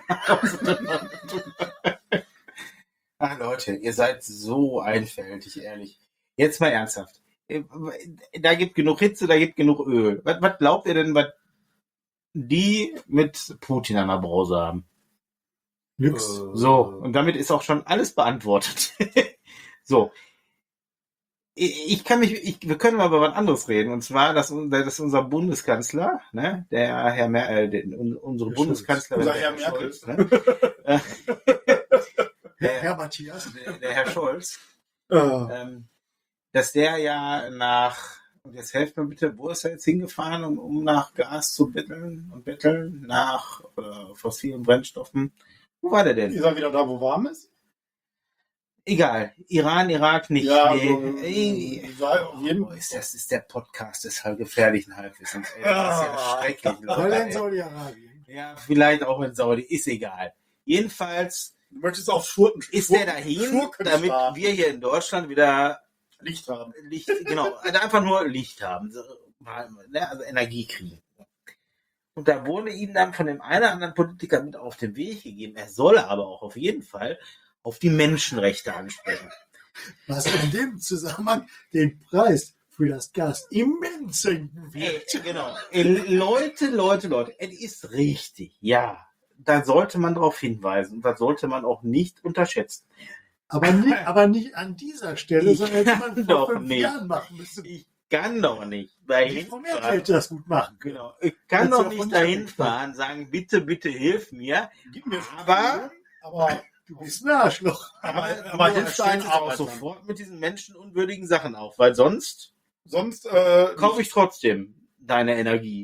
Ach Leute, ihr seid so einfältig, ehrlich. Jetzt mal ernsthaft. Da gibt genug Hitze, da gibt genug Öl. Was, was glaubt ihr denn, was die mit Putin an der Brause haben? Nix. So, und damit ist auch schon alles beantwortet. So. Ich ich kann mich, ich, wir können mal über was anderes reden. Und zwar, dass, unser- dass unser Bundeskanzler, ne, der Herr Mer äh, den, un- unsere Herr Bundeskanzlerin, Unser der Herr Merkel. Scholz, ne, äh, Herr, Herr Matthias. der, der Herr Scholz, Äh, ähm, dass der ja nach, und jetzt helft mir bitte, wo ist er jetzt hingefahren, um, um nach Gas zu betteln und betteln, nach äh, fossilen Brennstoffen? Wo war der denn? ist er wieder da, wo warm ist? Egal. Iran, Irak nicht. Ja, nee. also, Ey, sei auf jeden oh, ist das ist der Podcast des halt gefährlichen Halbwissens. Ey, das ist ja schrecklich. Weil Leute, in ey. Saudi-Arabien. Ja, vielleicht auch in Saudi, ist egal. Jedenfalls Du möchtest auch Schurken, ist der dahin, damit Schurkenstaat wir hier in Deutschland wieder Licht haben. Licht, genau, also einfach nur Licht haben, so, ne, also Energie kriegen. Und da wurde ihm dann von dem einen oder anderen Politiker mit auf den Weg gegeben, er solle aber auch auf jeden Fall auf die Menschenrechte ansprechen. Was in dem Zusammenhang den Preis für das Gas immens senken Ey, wird. genau. Ey, Leute, Leute, Leute, es ist richtig, ja. Da sollte man darauf hinweisen und das sollte man auch nicht unterschätzen. Aber nicht, aber nicht an dieser Stelle, Ich sondern hätte man kann vor doch fünf nicht. Jahren machen müssen. Ich kann doch nicht dahin Die Frau Merkel fahren. hätte das gut machen können. Genau. Ich kann Hätte doch ja nicht von dahin sich fahren, sagen, bitte, bitte hilf mir. Gib mir Aber, aber, Du bist ein Arschloch. aber, aber, aber du hilfst du einen stellst auch Arbeitern. sofort mit diesen menschenunwürdigen Sachen auf, weil sonst Sonst äh, kaufe ich trotzdem deine Energie.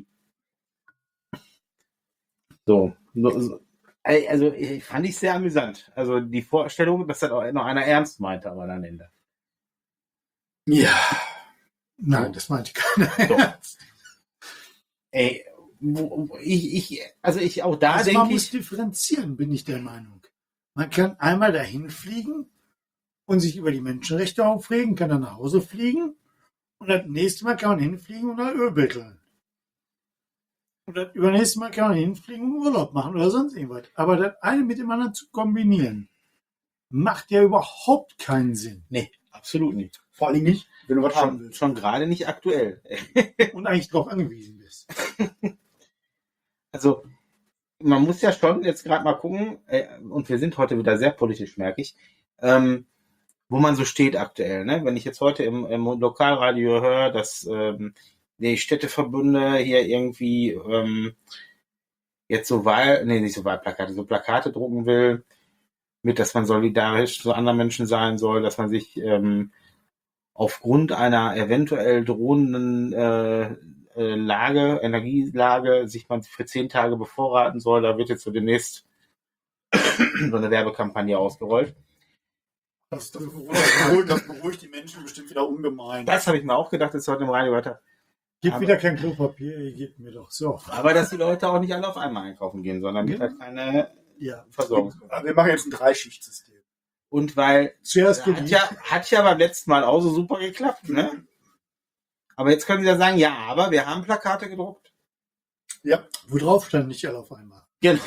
So. so- so. Ey, Also, ich fand ich sehr amüsant. Also, die Vorstellung, dass das auch noch einer ernst meinte, aber am Ende. ja. Nein, das meinte keiner. Doch. Ey, wo- wo- ich, ich, also ich, auch da Also man denke muss ich, differenzieren, bin ich der Meinung. Man kann einmal dahin fliegen und sich über die Menschenrechte aufregen, kann dann nach Hause fliegen und das nächste Mal kann man hinfliegen und dann Öl betteln. Und das übernächste Mal kann man hinfliegen und Urlaub machen oder sonst irgendwas. Aber das eine mit dem anderen zu kombinieren, macht ja überhaupt keinen Sinn. nee, absolut nicht. Vor allem nicht, wenn du was haben Schon, willst. schon gerade nicht aktuell. Und eigentlich darauf angewiesen bist. Also, man muss ja schon jetzt gerade mal gucken, äh, und wir sind heute wieder sehr politisch, merke ich, ähm, wo man so steht aktuell. Ne? Wenn ich jetzt heute im, im Lokalradio höre, dass ähm, die Städteverbünde hier irgendwie ähm, jetzt so Wahl, nee, nicht so Wahlplakate, so Plakate drucken will, mit, dass man solidarisch zu anderen Menschen sein soll, dass man sich ähm, aufgrund einer eventuell drohenden äh, äh, Lage, Energielage, sich man für zehn Tage bevorraten soll. Da wird jetzt so demnächst so eine Werbekampagne ausgerollt. Das, das, beruhigt, das beruhigt die Menschen bestimmt wieder ungemein. Das habe ich mir auch gedacht, jetzt heute im Radio weiter. Gib Aber- wieder kein Klopapier, ihr gebt mir doch so. Aber dass die Leute auch nicht alle auf einmal einkaufen gehen, sondern mit Ja. halt keine Ja. Versorgungsmittel. Wir machen jetzt ein Dreischichtsystem. Und weil Zuerst hat die ja, hat ja beim letzten Mal auch so super geklappt, ne? Aber jetzt können sie ja sagen, ja, aber wir haben Plakate gedruckt. Ja. Wo drauf stand, nicht alle auf einmal. Genau.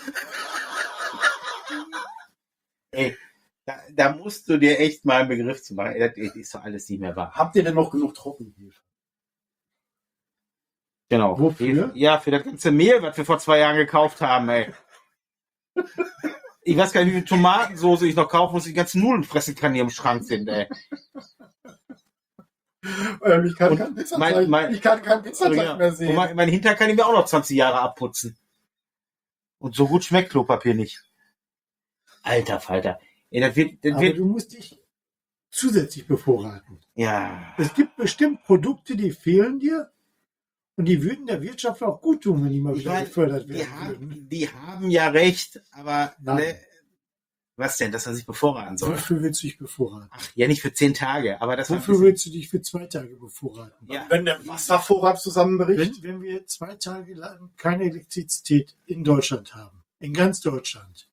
Ey, da, da musst du dir echt mal einen Begriff zu machen. Ey, das ist doch alles nicht mehr wahr. Habt ihr denn noch genug Trockenhefe? Genau. Wofür? Ja, für das ganze Mehl, was wir vor zwei Jahren gekauft haben, ey. Ich weiß gar nicht, wie viel Tomatensoße ich noch kaufen muss, die ganzen Nudeln fressen kann, die im Schrank sind, ey. Ähm, ich kann Und keinen Pizzateig, mein- mein- ich kann keinen Pizzateig Ja. mehr Und sehen. mein, mein Hintern kann ich mir auch noch zwanzig Jahre abputzen. Und so gut schmeckt Klopapier nicht. Alter Falter. Ey, das wird, das Aber wird, du musst dich zusätzlich bevorraten. ja. Es gibt bestimmt Produkte, die fehlen dir und die würden der Wirtschaft auch gut tun, wenn die mal Ich wieder meine, gefördert die werden würden. haben, die haben ja recht, aber Nein. ne, was denn, dass er sich bevorraten soll? Wofür willst du dich bevorraten? Ach, ja, nicht für zehn Tage, aber das war ein Wofür bisschen- willst du dich für zwei Tage bevorraten? ja. Wenn der Wasservorrat zusammenbricht, Wenn, wenn wir zwei Tage lang keine Elektrizität in Deutschland haben, in ganz Deutschland.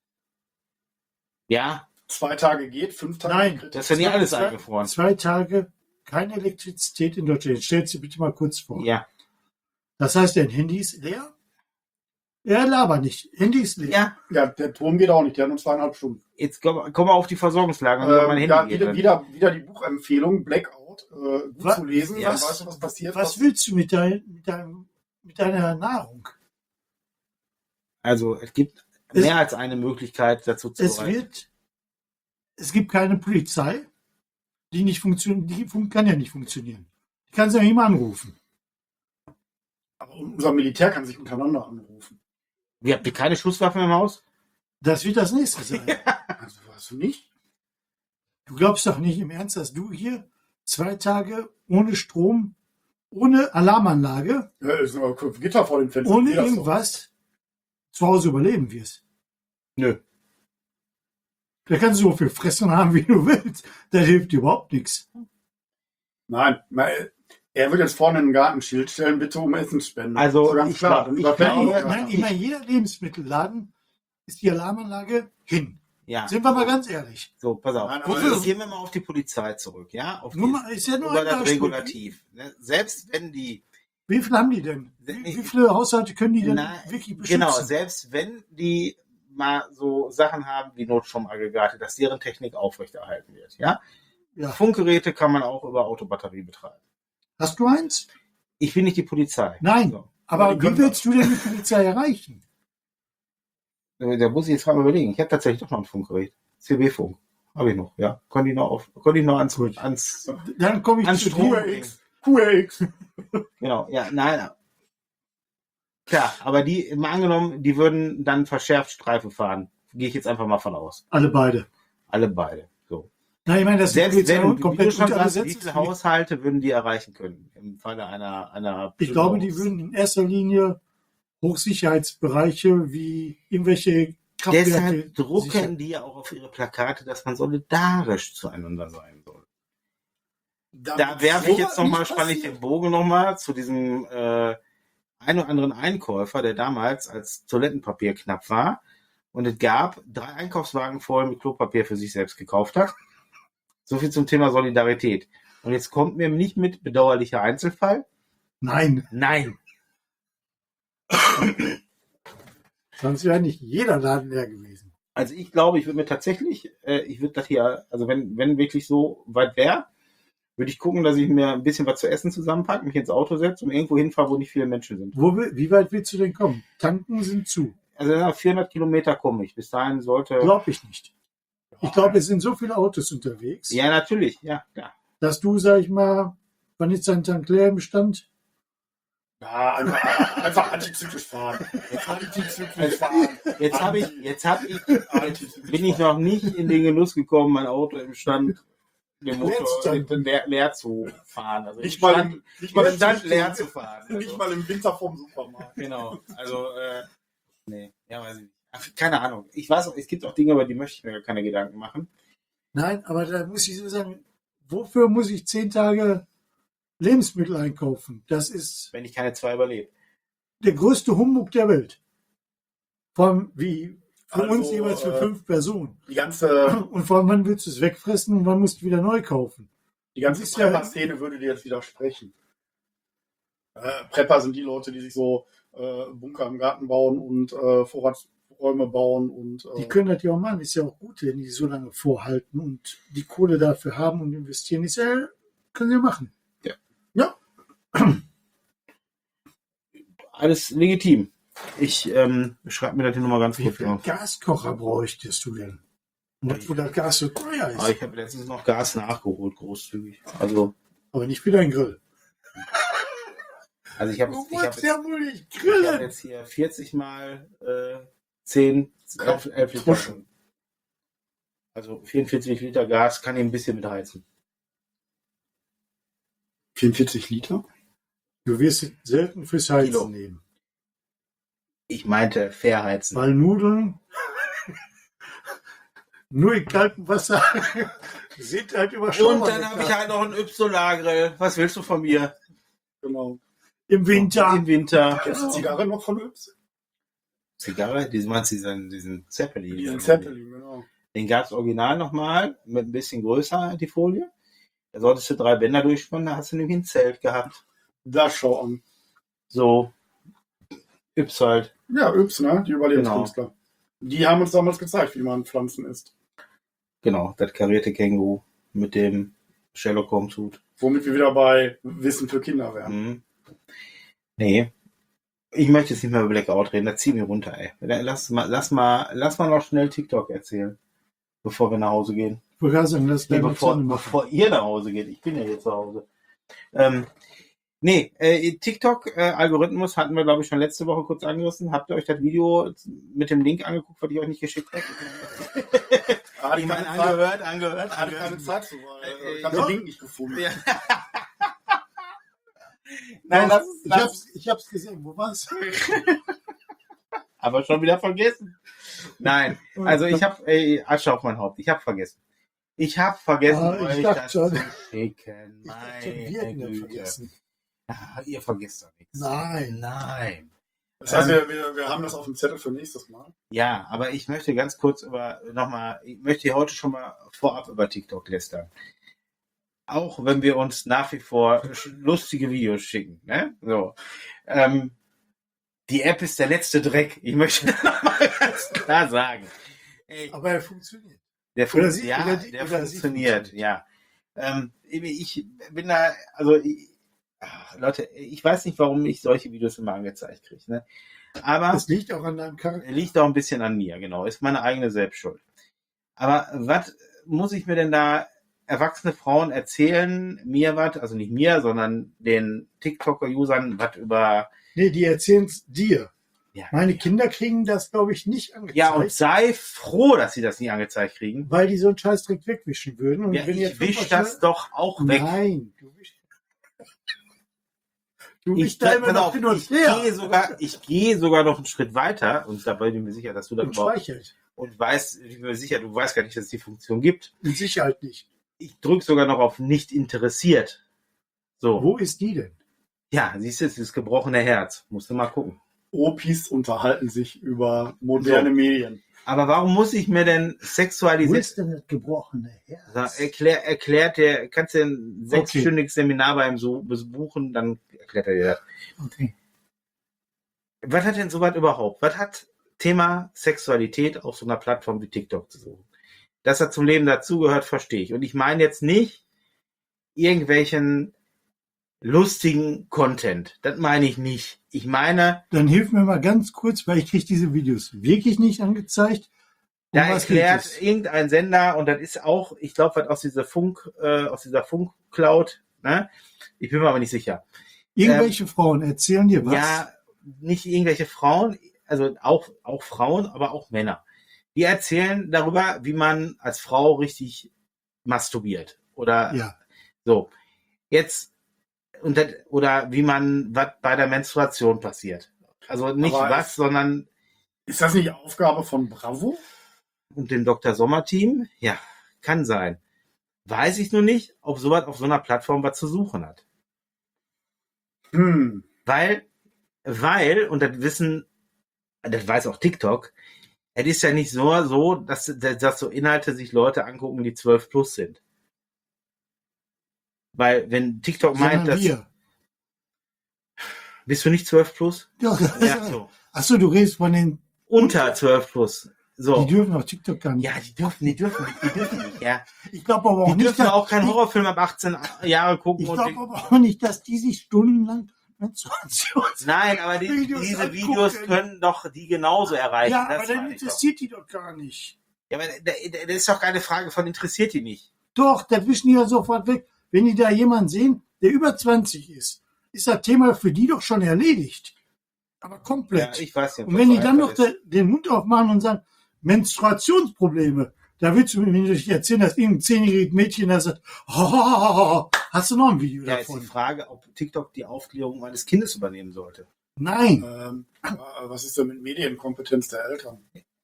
Ja, zwei Tage geht, fünf Tage Nein, geht. das ist ja nicht alles zwei, eingefroren. Zwei Tage keine Elektrizität in Deutschland. Jetzt stellst du dir bitte mal kurz vor. Ja, Das heißt, dein Handy ist leer? Ja, laber nicht. Handy ist leer. ja. Ja, der Turm geht auch nicht, der hat nur zweieinhalb Stunden. Jetzt kommen komm wir auf die Versorgungslage. und über mein Ähm, Handy ja, geht wieder, dann. wieder, wieder die Buchempfehlung, Blackout, äh, gut Was? zu lesen, Ja. dann weißt du, was passiert. Was willst du mit, dein, mit, deinem, mit deiner Nahrung? Also es gibt Es- mehr als eine Möglichkeit dazu zu Es wird, es gibt keine Polizei, die nicht funktioniert, die fun kann ja nicht funktionieren. Die kann sie ja nicht mal anrufen. Aber unser Militär kann sich untereinander anrufen. Ihr habt ihr keine Schusswaffen im Haus? Das wird das nächste sein. Also, hast du nicht? Du glaubst doch nicht im Ernst, dass du hier zwei Tage ohne Strom, ohne Alarmanlage, Ja, ist ein Gitter vor dem Fenster. ohne Geht das doch. irgendwas zu Hause überleben wirst. Nö. Da kannst du so viel fressen haben, wie du willst. Das hilft dir überhaupt nichts. Nein, mal, er wird jetzt vorne ein Gartenschild stellen, bitte um Essensspende. Also, Das ist ganz ich klar. glaub- Dann ich sagt er, glaube- ja, Nein, ich meine, jeder Lebensmittelladen ist die Alarmanlage hin. Ja. Sind wir mal ganz ehrlich. So, pass auf. Nein, aber Wofür das- gehen wir mal auf die Polizei zurück, ja? Auf Nur die, mal, ist ja nur über ein das Beispiel. Regulativ. Ne? Selbst wenn die, Wie viel haben die denn? Wie, wie viele Haushalte können die denn na, wirklich beschützen? genau, selbst wenn die mal so Sachen haben wie Notstromaggregate, dass deren Technik aufrechterhalten wird, ja? Ja. Funkgeräte kann man auch über Autobatterie betreiben. Hast du eins? Ich bin nicht die Polizei. Nein. So. Aber Aber die wie können willst du denn die Polizei erreichen? Da muss ich jetzt mal überlegen. Ich habe tatsächlich doch noch ein Funkgerät. C B-Funk. Habe ich noch, ja. Konnte ich noch auf, konnte ich noch ans, Gut. ans, Dann komme ich ans zu Strom dir. bringen. Q R X. Genau, ja, nein. Klar, aber die, mal angenommen, die würden dann verschärft Streife fahren. Gehe ich jetzt einfach mal von aus. Alle beide. Alle beide. So. Nein, ich meine, das Selbst ist wenn, wie du komplett schon unter sagst, wie Gesetz. viele Haushalte würden die erreichen können? Im Falle einer, einer Ich glaube, die würden in erster Linie Hochsicherheitsbereiche wie irgendwelche Kraftwerke. Deshalb drucken sichern. die ja auch auf ihre Plakate, dass man solidarisch zueinander sein soll. Da werfe ich jetzt nochmal, spanne ich den Bogen nochmal zu diesem äh, ein oder anderen Einkäufer, der damals als Toilettenpapier knapp war und es gab drei Einkaufswagen voll mit Klopapier für sich selbst gekauft hat. So viel zum Thema Solidarität. Und jetzt kommt mir nicht mit bedauerlicher Einzelfall. Nein, Nein. sonst wäre nicht jeder Laden leer gewesen. Also ich glaube, ich würde mir tatsächlich, äh, ich würde das hier, also wenn, wenn wirklich so weit wäre, würde ich gucken, dass ich mir ein bisschen was zu essen zusammenpacke, mich ins Auto setze und irgendwo hinfahre, wo nicht viele Menschen sind. Wo, will- wie weit willst du denn kommen? Tanken sind zu. Also nach vierhundert Kilometer komme ich. Bis dahin sollte... Glaube ich nicht. Ich glaube, es sind so viele Autos unterwegs, Ja, natürlich, ja, ja. dass du, sag ich mal, wann ist dein Tank leer im Stand? Ja, einfach, einfach antizyklisch fahren. Antizyklisch fahren. Jetzt habe ich, jetzt habe ich, jetzt bin ich noch nicht in den Genuss gekommen, mein Auto im Stand, den Leer zu Motor tanken. leer, leer zu fahren. Also Nicht im mal Stand, im, nicht mal im im Stand Zustand- leer zu fahren. Also, Nicht mal im Winter vom Supermarkt. Genau, also, äh, nee, ja, weiß ich nicht. Ach, keine Ahnung. Ich weiß auch, es gibt auch Dinge, über die möchte ich mir gar keine Gedanken machen. Nein, aber da muss ich so sagen, wofür muss ich zehn Tage Lebensmittel einkaufen? Das ist Wenn ich keine zwei überlebe. der größte Humbug der Welt. Vor allem wie für Also, uns jeweils für äh, fünf Personen. Die ganze, Und vor allem, wann willst du es wegfressen und wann musst du wieder neu kaufen? die ganze ist ja- Prepper-Szene würde dir jetzt widersprechen. Äh, Prepper sind die Leute, die sich so äh, Bunker im Garten bauen und äh, Vorratsräume bauen und äh, Die können das ja auch machen. Ist ja auch gut, wenn die so lange vorhalten und die Kohle dafür haben und investieren. Ist ja, können sie machen. Alles legitim. Ich ähm, schreibe mir das hier nochmal ganz Wie kurz viel auf. Gaskocher bräuchtest du denn? Und das, wo das Gas so teuer Aber ist. ich habe letztens noch Gas nachgeholt, großzügig. Also, Aber nicht für deinen Grill. Also ich habe Du ich hab wolltest ja wohl nicht ich hab grillen. jetzt hier vierzig mal äh, zehn, elf, elf Liter. Tuschen. Also vierundvierzig Liter Gas kann ich ein bisschen mitheizen. vierundvierzig Liter? Du wirst selten fürs Heizen Kilo. nehmen. Ich meinte verheizen. Weil Nudeln nur in kaltem Wasser sind halt überschaubar. Und dann habe ich halt noch einen Y-Grill. Was willst du von mir? Genau. im Winter. Im Winter. Kennst du Zigarre noch von Yps? Zigarre? Diesen meinst du diesen, diesen Zeppelin? Diesen Zeppelin, genau. Den gab es original nochmal, mit ein bisschen größer, die Folie. Da solltest du drei Bänder durchspannen, da hast du nämlich ein Zelt gehabt. Da schau an. So, Yps halt. Ja, Yps, ne? Die Überlebenskünstler. Die haben uns damals gezeigt, wie man Pflanzen isst. Genau, das karierte Känguru mit dem Sherlock Holmes Hut. Womit wir wieder bei Wissen für Kinder wären. Mhm. Nee. Ich möchte jetzt nicht mehr über Blackout reden, da zieh mir runter, ey. Lass mal, lass mal, lass mal noch schnell TikTok erzählen, bevor wir nach Hause gehen. Ich wollte gerade sagen, das Nee, deine bevor, Zähne machen. bevor ihr nach Hause geht. Ich bin ja hier zu Hause. Ähm, nee, äh, TikTok-Algorithmus hatten wir, glaube ich, schon letzte Woche kurz angerissen. Habt ihr euch das Video mit dem Link angeguckt, was ich euch nicht geschickt habe? Ah, Ich meine, angehört, angehört, Hatte keine angehört. Zeit zu, weil Äh, ich habe doch. den Link nicht gefunden. Ja. Nein, Doch, lass, ich, lass, hab's, ich hab's gesehen. Wo war's? aber schon wieder vergessen. Nein, also ich habe äh, Asche auf mein Haupt. Ich habe vergessen. Ich habe vergessen, Ah, ich euch dachte das schon. zu schicken. Ich hab schon Meine Vietnam Güte. vergessen. Ah, ihr vergesst doch nichts. Nein. Nein. Das heißt, wir, wir, wir haben das auf dem Zettel für nächstes Mal. Ja, aber ich möchte ganz kurz über nochmal, ich möchte hier heute schon mal vorab über TikTok lästern. Auch wenn wir uns nach wie vor lustige Videos schicken. Ne? So. Ähm, die App ist der letzte Dreck. Ich möchte das nochmal ganz klar sagen. Ey, Aber er funktioniert. der oder fun- sie- ja, oder die- der oder sie funktioniert, funktioniert. ja. Ähm, ich bin da, also ich, ach, Leute, ich weiß nicht, warum ich solche Videos immer angezeigt kriege. Ne? Aber Das liegt auch an deinem Charakter. liegt auch ein bisschen an mir, genau. Ist meine eigene Selbstschuld. Aber was muss ich mir denn da erwachsene Frauen erzählen, mir was, also nicht mir, sondern den TikToker-Usern was über, Nee, die erzählen es dir. ja, Meine Kinder kriegen das, glaube ich, nicht angezeigt. ja, und sei froh, dass sie das nicht angezeigt kriegen. weil die so einen Scheiß direkt wegwischen würden. Und Ja, wenn ihr ich wisch fünf das Mal- doch auch weg. Nein, du wischst. Du Ich, wischst da immer pass noch auf, hin und ich her. gehe sogar, ich gehe sogar noch einen Schritt weiter und dabei bin ich mir sicher, dass du das Und überhaupt speichert. und weißt, ich bin mir sicher, du weißt gar nicht, dass es die Funktion gibt. Mit Sicherheit nicht. Ich drücke sogar noch auf nicht interessiert. So. Wo ist die denn? Ja, siehst du, es ist gebrochene Herz. Musst du mal gucken. Opis unterhalten sich über moderne So. Medien. Aber warum muss ich mir denn Wo sexualisiert... ist denn das gebrochene Herz? So, erklär, erklärt der, kannst du ein sechsstündiges Seminar beim so besuchen, dann erklärt er dir das. Okay. Was hat denn sowas überhaupt? Was hat Thema Sexualität auf so einer Plattform wie TikTok zu suchen? Dass er zum Leben dazugehört, verstehe ich. Und ich meine jetzt nicht irgendwelchen lustigen Content. Das meine ich nicht. Ich meine, Dann hilf mir mal ganz kurz, weil ich kriege diese Videos wirklich nicht angezeigt. Um da was geht erklärt es? irgendein Sender, und das ist auch, ich glaube, was aus dieser Funk, äh, aus dieser Funk-Cloud, ne? Ich bin mir aber nicht sicher. Irgendwelche Frauen erzählen dir was. Ja, nicht irgendwelche Frauen, also auch, auch Frauen, aber auch Männer. Die erzählen darüber, wie man als Frau richtig masturbiert. Oder Ja. so. Jetzt, und das, oder wie man, was bei der Menstruation passiert. Also nicht Aber was, sondern Ist das nicht Aufgabe von Bravo? und dem Doktor Sommer-Team. Ja, kann sein. Weiß ich nur nicht, ob sowas auf so einer Plattform was zu suchen hat. Hm. Weil, weil, und das wissen, das weiß auch TikTok, es ist ja nicht so, so dass, dass so Inhalte sich Leute angucken, die zwölf plus sind. Weil, wenn TikTok meint, Sondern dass. wir. Bist du nicht zwölf plus? Ja, Ja, so. Achso, du redest von den, Unter zwölf plus. So. die dürfen auf TikTok gar nicht. Ja, die dürfen, die dürfen nicht, die dürfen nicht, ja. Ich glaube aber auch Die nicht, dürfen dass, auch keinen ich, Horrorfilm ab achtzehn Jahre gucken. ich und glaube die- aber auch nicht, dass die sich stundenlang Menstruation. Nein, aber die, Videos diese angucken. Videos können doch die genauso erreichen. Ja, das aber dann meine ich doch. interessiert die doch gar nicht. Ja, aber da- da- das ist doch keine Frage von interessiert die nicht. Doch, das wischen die ja sofort weg. Wenn die da jemanden sehen, der über zwanzig ist, ist das Thema für die doch schon erledigt. Aber Ja, komplett. ich weiß nicht, ob Und das wenn so die dann noch einfach ist. de, den Mund aufmachen und sagen, Menstruationsprobleme, da willst du mir nicht erzählen, dass irgendein zehnjähriges Mädchen da sagt, oh, hast du noch ein Video Ja, ist die davon? Frage, ob TikTok die Aufklärung meines Kindes übernehmen sollte. Nein. Ähm, aber was ist denn mit Medienkompetenz der Eltern?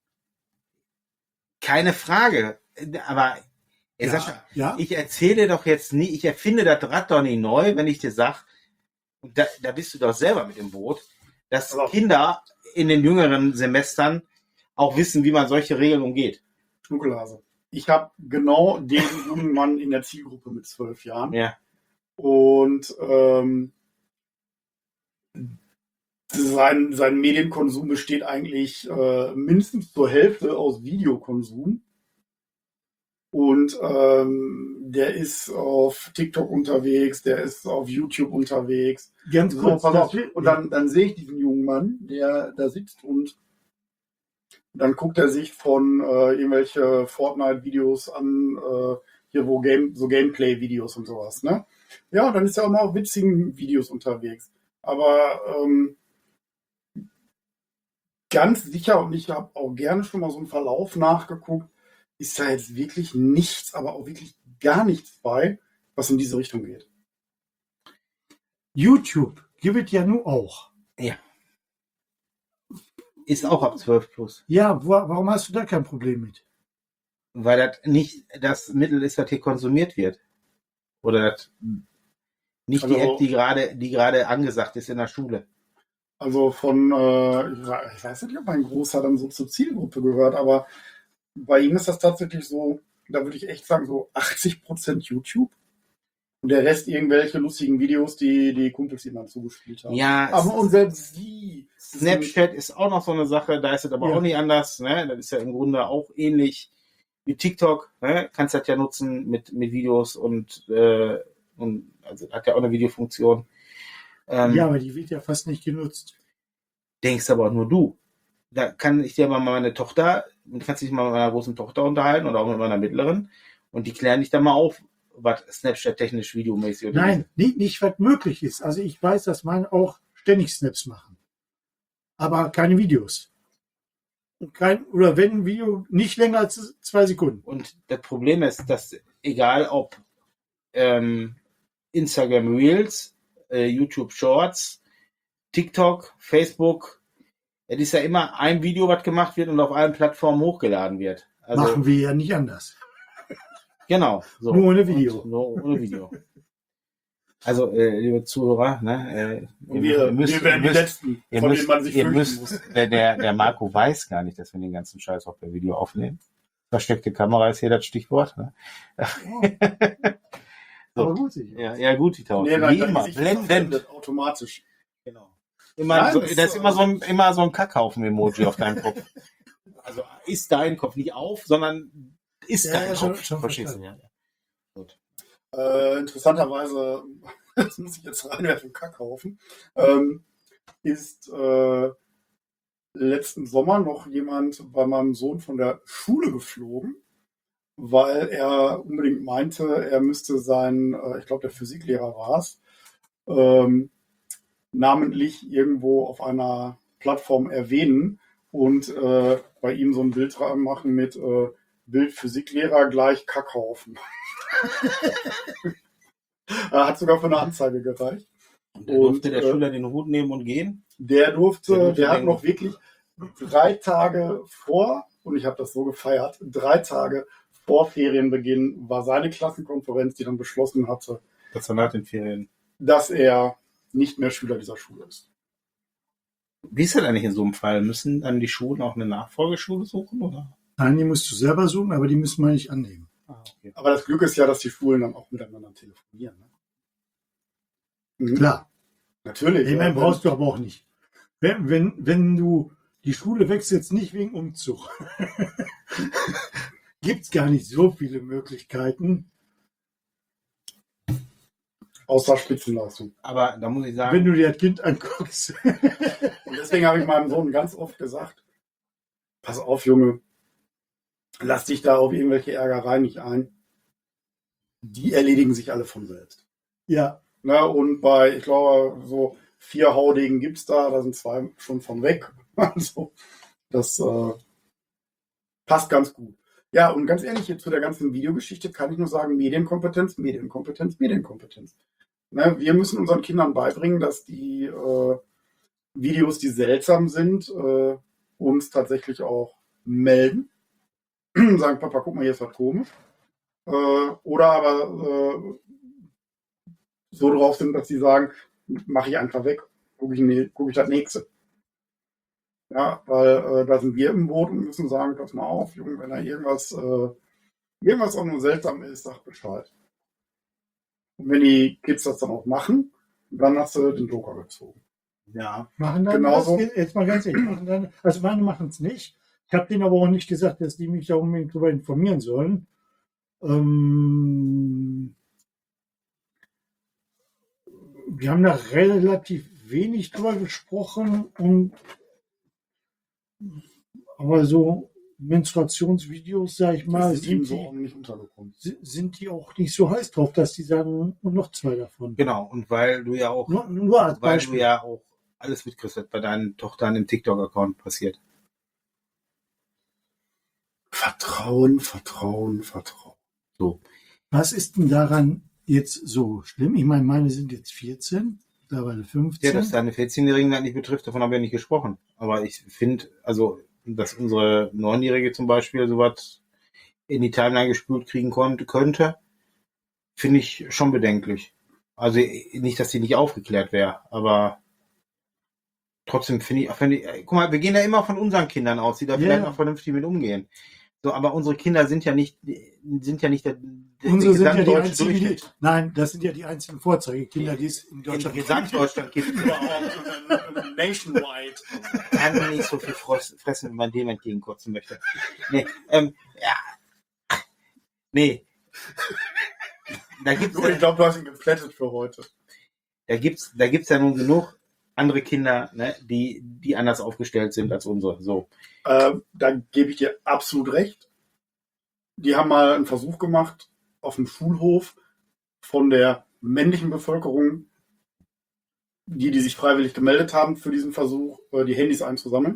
Keine Frage. Aber Ja, Sascha, ja. ich erzähle doch jetzt nie, ich erfinde das Rad doch nicht neu, wenn ich dir sage, und da, da bist du doch selber mit im Boot, dass Also- Kinder in den jüngeren Semestern auch wissen, wie man solche Regeln umgeht. Schnuckelhase. Ich habe genau den jungen Mann in der Zielgruppe mit zwölf Jahren. Ja. Und ähm, sein, sein Medienkonsum besteht eigentlich äh, mindestens zur Hälfte aus Videokonsum. Und ähm, der ist auf TikTok unterwegs, der ist auf YouTube unterwegs. Ganz So, kurz. pass auf. das will- Und dann, dann sehe ich diesen jungen Mann, der da sitzt und dann guckt er sich von äh, irgendwelche Fortnite-Videos an, äh, hier wo Game, so Gameplay-Videos und sowas, ne? Ja, dann ist er auch mal auf witzigen Videos unterwegs. Aber ähm, ganz sicher, und ich habe auch gerne schon mal so einen Verlauf nachgeguckt, ist da jetzt wirklich nichts, aber auch wirklich gar nichts bei, was in diese Richtung geht. YouTube gibt es ja nun auch. Ja. Ist auch ab zwölf plus. Ja, wo, warum hast du da kein Problem mit? Weil das nicht das Mittel ist, das hier konsumiert wird. Oder das nicht die Also- App, die gerade, die gerade angesagt ist in der Schule. Also von, äh, ich we- ich weiß nicht, ob mein Großer dann so zur Zielgruppe gehört, aber bei ihm ist das tatsächlich so, da würde ich echt sagen, so achtzig Prozent YouTube und der Rest irgendwelche lustigen Videos, die die Kumpels ihm dann zugespielt haben. Ja, Aber und selbst sie. Snapchat ist auch noch so eine Sache, da ist es aber Ja. auch nicht anders. Ne? Das ist ja im Grunde auch ähnlich wie TikTok. Ne? Kannst das ja nutzen mit, mit Videos und, äh, und also hat ja auch eine Videofunktion. Ähm, Ja, aber die wird ja fast nicht genutzt. Denkst aber auch nur du. Da kann ich dir mal meine Tochter, du kannst dich mal mit meiner großen Tochter unterhalten oder auch mit meiner mittleren und die klären dich dann mal auf, was Snapchat technisch videomäßig oder Nein, nicht, nicht was möglich ist. Also ich weiß, dass man auch ständig Snaps machen. Aber keine Videos. Und kein, oder wenn ein Video nicht länger als zwei Sekunden. Und das Problem ist, dass egal ob ähm, Instagram Reels, äh, YouTube Shorts, TikTok, Facebook, es ist ja immer ein Video, was gemacht wird und auf allen Plattformen hochgeladen wird. Also Machen wir ja nicht anders. genau. So. Nur ohne Video. Und nur ohne Video. Also, äh, liebe Zuhörer, ne, äh, Und wir, ihr müsst, wir werden ihr die müsst, Letzten, ihr von müsst, denen man sich ihr fürchten müsst muss. der, der, der Marco weiß gar nicht, dass wir den ganzen Scheiß auch per Video aufnehmen. Versteckte Kamera ist hier das Stichwort. Ne? So. Aber gut, sicher. Ja, ja, gut, die Tauschen. Nee, nein, Wie dann immer, ist sich blendend. verblendet, automatisch. Genau. Immer, Nein, so, das ist da ist so- immer so ein, immer so ein Kackhaufen-Emoji auf deinem Kopf. Also ist dein Kopf nicht auf, sondern ist Ja, dein ja, schon- Kopf. schon Verstehst du? verstanden. Ja, ja. Gut. Äh, interessanterweise, das muss ich jetzt reinwerfen, Kackhaufen, ähm, ist äh, letzten Sommer noch jemand bei meinem Sohn von der Schule geflogen, weil er unbedingt meinte, er müsste seinen, äh, ich glaube der Physiklehrer war es, ähm, namentlich irgendwo auf einer Plattform erwähnen und äh, bei ihm so ein Bild dran machen mit äh, Bild Physiklehrer gleich Kackhaufen. Er hat sogar für eine Anzeige gereicht. Und dann durfte Und, der äh, Schüler den Hut nehmen und gehen. Der durfte, Der der, durfte hat den- noch wirklich drei Tage vor, und ich habe das so gefeiert, drei Tage vor Ferienbeginn war seine Klassenkonferenz, die dann beschlossen hatte, Das war nach den Ferien. dass er nicht mehr Schüler dieser Schule ist. Wie ist das eigentlich in so einem Fall? Müssen dann die Schulen auch eine Nachfolgeschule suchen, oder? Nein, die musst du selber suchen, aber die müssen wir nicht annehmen. Ah, okay. Aber das Glück ist ja, dass die Schulen dann auch miteinander telefonieren. Ne? Mhm. Klar. Natürlich. Ich meine, ja, brauchst du aber auch nicht. Wenn, wenn, wenn du die Schule wechselst, nicht wegen Umzug, gibt es gar nicht so viele Möglichkeiten. außer Spitzenleistung. Aber da muss ich sagen, Wenn du dir das Kind anguckst. Und deswegen habe ich meinem Sohn ganz oft gesagt, pass auf, Junge, lass dich da auf irgendwelche Ärgereien nicht ein. Die erledigen sich alle von selbst. Ja, Ne? Und bei, ich glaube, so vier Haudegen gibt's da, da sind zwei schon von weg. Also, das äh, passt ganz gut. Ja, und ganz ehrlich, jetzt zu der ganzen Videogeschichte kann ich nur sagen, Medienkompetenz, Medienkompetenz, Medienkompetenz. Ne? Wir müssen unseren Kindern beibringen, dass die äh, Videos, die seltsam sind, äh, uns tatsächlich auch melden. Sagen, Papa, guck mal, hier ist was komisch. Äh, oder aber äh, so drauf sind, dass sie sagen, mache ich einfach weg, gucke ich, guck ich das nächste. Ja, weil äh, da sind wir im Boot und müssen sagen, pass mal auf, Junge, wenn da irgendwas, äh, irgendwas auch nur seltsam ist, sag Bescheid. Und wenn die Kids das dann auch machen, dann hast du den Joker gezogen. Ja. Machen dann Genauso. das, jetzt mal ganz ehrlich, machen dann, also meine machen es nicht. Ich habe denen aber auch nicht gesagt, dass die mich da unbedingt darüber informieren sollen. Ähm, wir haben da relativ wenig drüber gesprochen und aber so Menstruationsvideos, sag ich mal, Das ist ihnen sind so die, auch nicht untergekommen. si- sind die auch nicht so heiß drauf, dass die sagen, und noch zwei davon. Genau, und weil du ja auch, Nur, nur als weil Beispiel. du ja auch alles mitkriegst, was bei deinen Tochtern im TikTok-Account passiert. Vertrauen, Vertrauen, Vertrauen. So. Was ist denn daran jetzt so schlimm? Ich meine, meine sind jetzt vierzehn, mittlerweile fünfzehn. Ja, dass deine vierzehnjährigen das nicht betrifft, davon haben wir nicht gesprochen. Aber ich finde, also, dass unsere Neunjährige zum Beispiel sowas in die Timeline gespült kriegen konnte, könnte, finde ich schon bedenklich. Also nicht, dass sie nicht aufgeklärt wäre, aber trotzdem finde ich, auch wenn die, guck mal, wir gehen ja immer von unseren Kindern aus, die da Ja, vielleicht ja. noch vernünftig mit umgehen. So, aber unsere Kinder sind ja nicht, sind ja nicht der, der Unsere sind ja die gesamtdeutsche einzigen, die, Durchschnitt. nein, das sind ja die einzigen Vorzeigekinder, die es in In Deutschland Gesamtdeutschland gibt es Oder auch nationwide. kann man nicht so viel Frost- fressen, wenn man dem entgegenkotzen möchte. Nee, ähm, ja. Nee. Da gibt's, Du, ich glaube, du hast ihn geplättet für heute. da gibt's, da gibt's ja nun genug andere Kinder, ne, die, die anders aufgestellt sind als unsere. So. Äh, da gebe ich dir absolut recht. Die haben mal einen Versuch gemacht auf dem Schulhof von der männlichen Bevölkerung, die, die sich freiwillig gemeldet haben für diesen Versuch, äh, die Handys einzusammeln.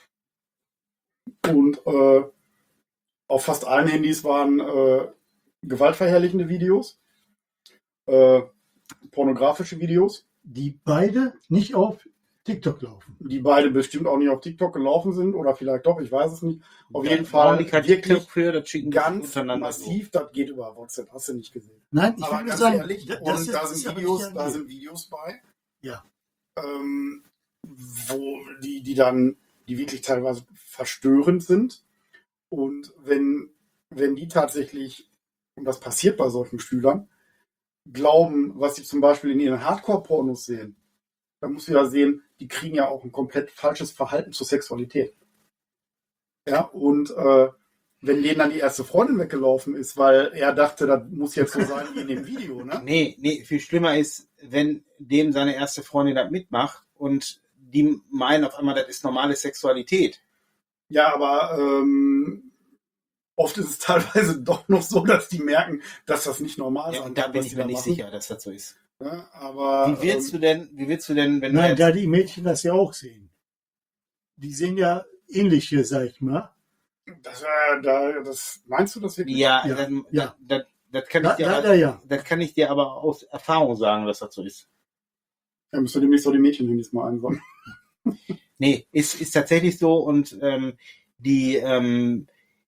Und äh, auf fast allen Handys waren äh, gewaltverherrlichende Videos, äh, pornografische Videos, die beide nicht auf TikTok laufen. die beide bestimmt auch nicht auf TikTok gelaufen sind oder vielleicht doch, ich weiß es nicht. Auf jeden Brauchen Fall die kein wirklich TikTok für, das schicken die ganz untereinander massiv, das geht über WhatsApp, hast du nicht gesehen. Nein, ich Aber würde ganz sagen, ehrlich, da- und das ist, da das ist sind aber Videos, nicht da der sind Videos bei, Ja. ähm, wo die, die dann, die wirklich teilweise verstörend sind. Und wenn, wenn die tatsächlich, und das passiert bei solchen Schülern, glauben, was sie zum Beispiel in ihren Hardcore-Pornos sehen, dann musst du ja sehen, die kriegen ja auch ein komplett falsches Verhalten zur Sexualität. Ja, und äh, wenn denen dann die erste Freundin weggelaufen ist, weil er dachte, das muss jetzt so sein wie in dem Video, ne? Nee, nee, viel schlimmer ist, wenn dem seine erste Freundin das mitmacht und die meinen auf einmal, das ist normale Sexualität. Ja, aber ähm, oft ist es teilweise doch noch so, dass die merken, dass das nicht normal Ja, sein und da kann, bin was ich die mir da nicht machen. sicher, dass das so ist. Ja, aber Wie willst ähm, du denn, wie willst du denn, wenn Nein, du da jetzt, die Mädchen das ja auch sehen. Die sehen ja ähnliche, sag ich mal. das, äh, da, das meinst du das wirklich? ja, Ja, das, ja. Das, das, das kann Le- ich dir leider aber, ja. das kann ich dir aber aus Erfahrung sagen, dass das so ist. Ja, müsst ihr demnächst auch die Mädchen mal einsammeln. Nee, ist, ist tatsächlich so und ähm, die, ähm,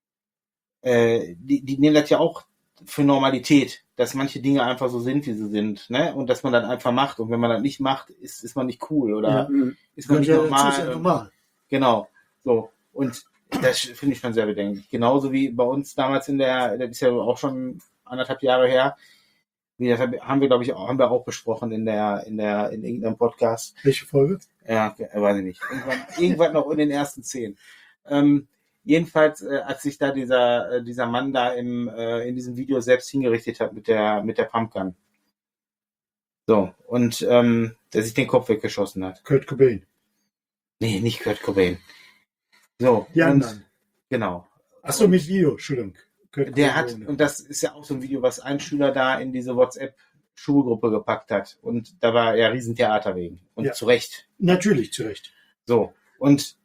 äh, die, die nehmen das ja auch für Normalität, dass manche Dinge einfach so sind, wie sie sind, ne? Und dass man das einfach macht. Und wenn man das nicht macht, ist, ist man nicht cool oder Ja. Mhm. ist man Gehört nicht ja dazu, ist ja normal. normal. Genau. So. Und das finde ich schon sehr bedenklich. Genauso wie bei uns damals in der, das ist ja auch schon anderthalb Jahre her, wie das haben wir, glaube ich, auch, haben wir auch besprochen in der, in der, in irgendeinem Podcast. Welche Folge? Ja, weiß ich nicht. Irgendwann, irgendwann noch in den ersten zehn. Ähm, jedenfalls, äh, als sich da dieser, äh, dieser Mann da im, äh, in diesem Video selbst hingerichtet hat mit der, mit der Pumpgun. So, und ähm, der sich den Kopf weggeschossen hat. Kurt Cobain. Nee, nicht Kurt Cobain. So, Die und, anderen. genau. Achso, mit Video, Entschuldigung. Kurt Der Cobain hat, ohne. und das ist ja auch so ein Video, was ein Schüler da in diese WhatsApp Schulgruppe gepackt hat. Und da war ja Riesentheater wegen. Und Ja. zu Recht. Natürlich, zu Recht. So. Und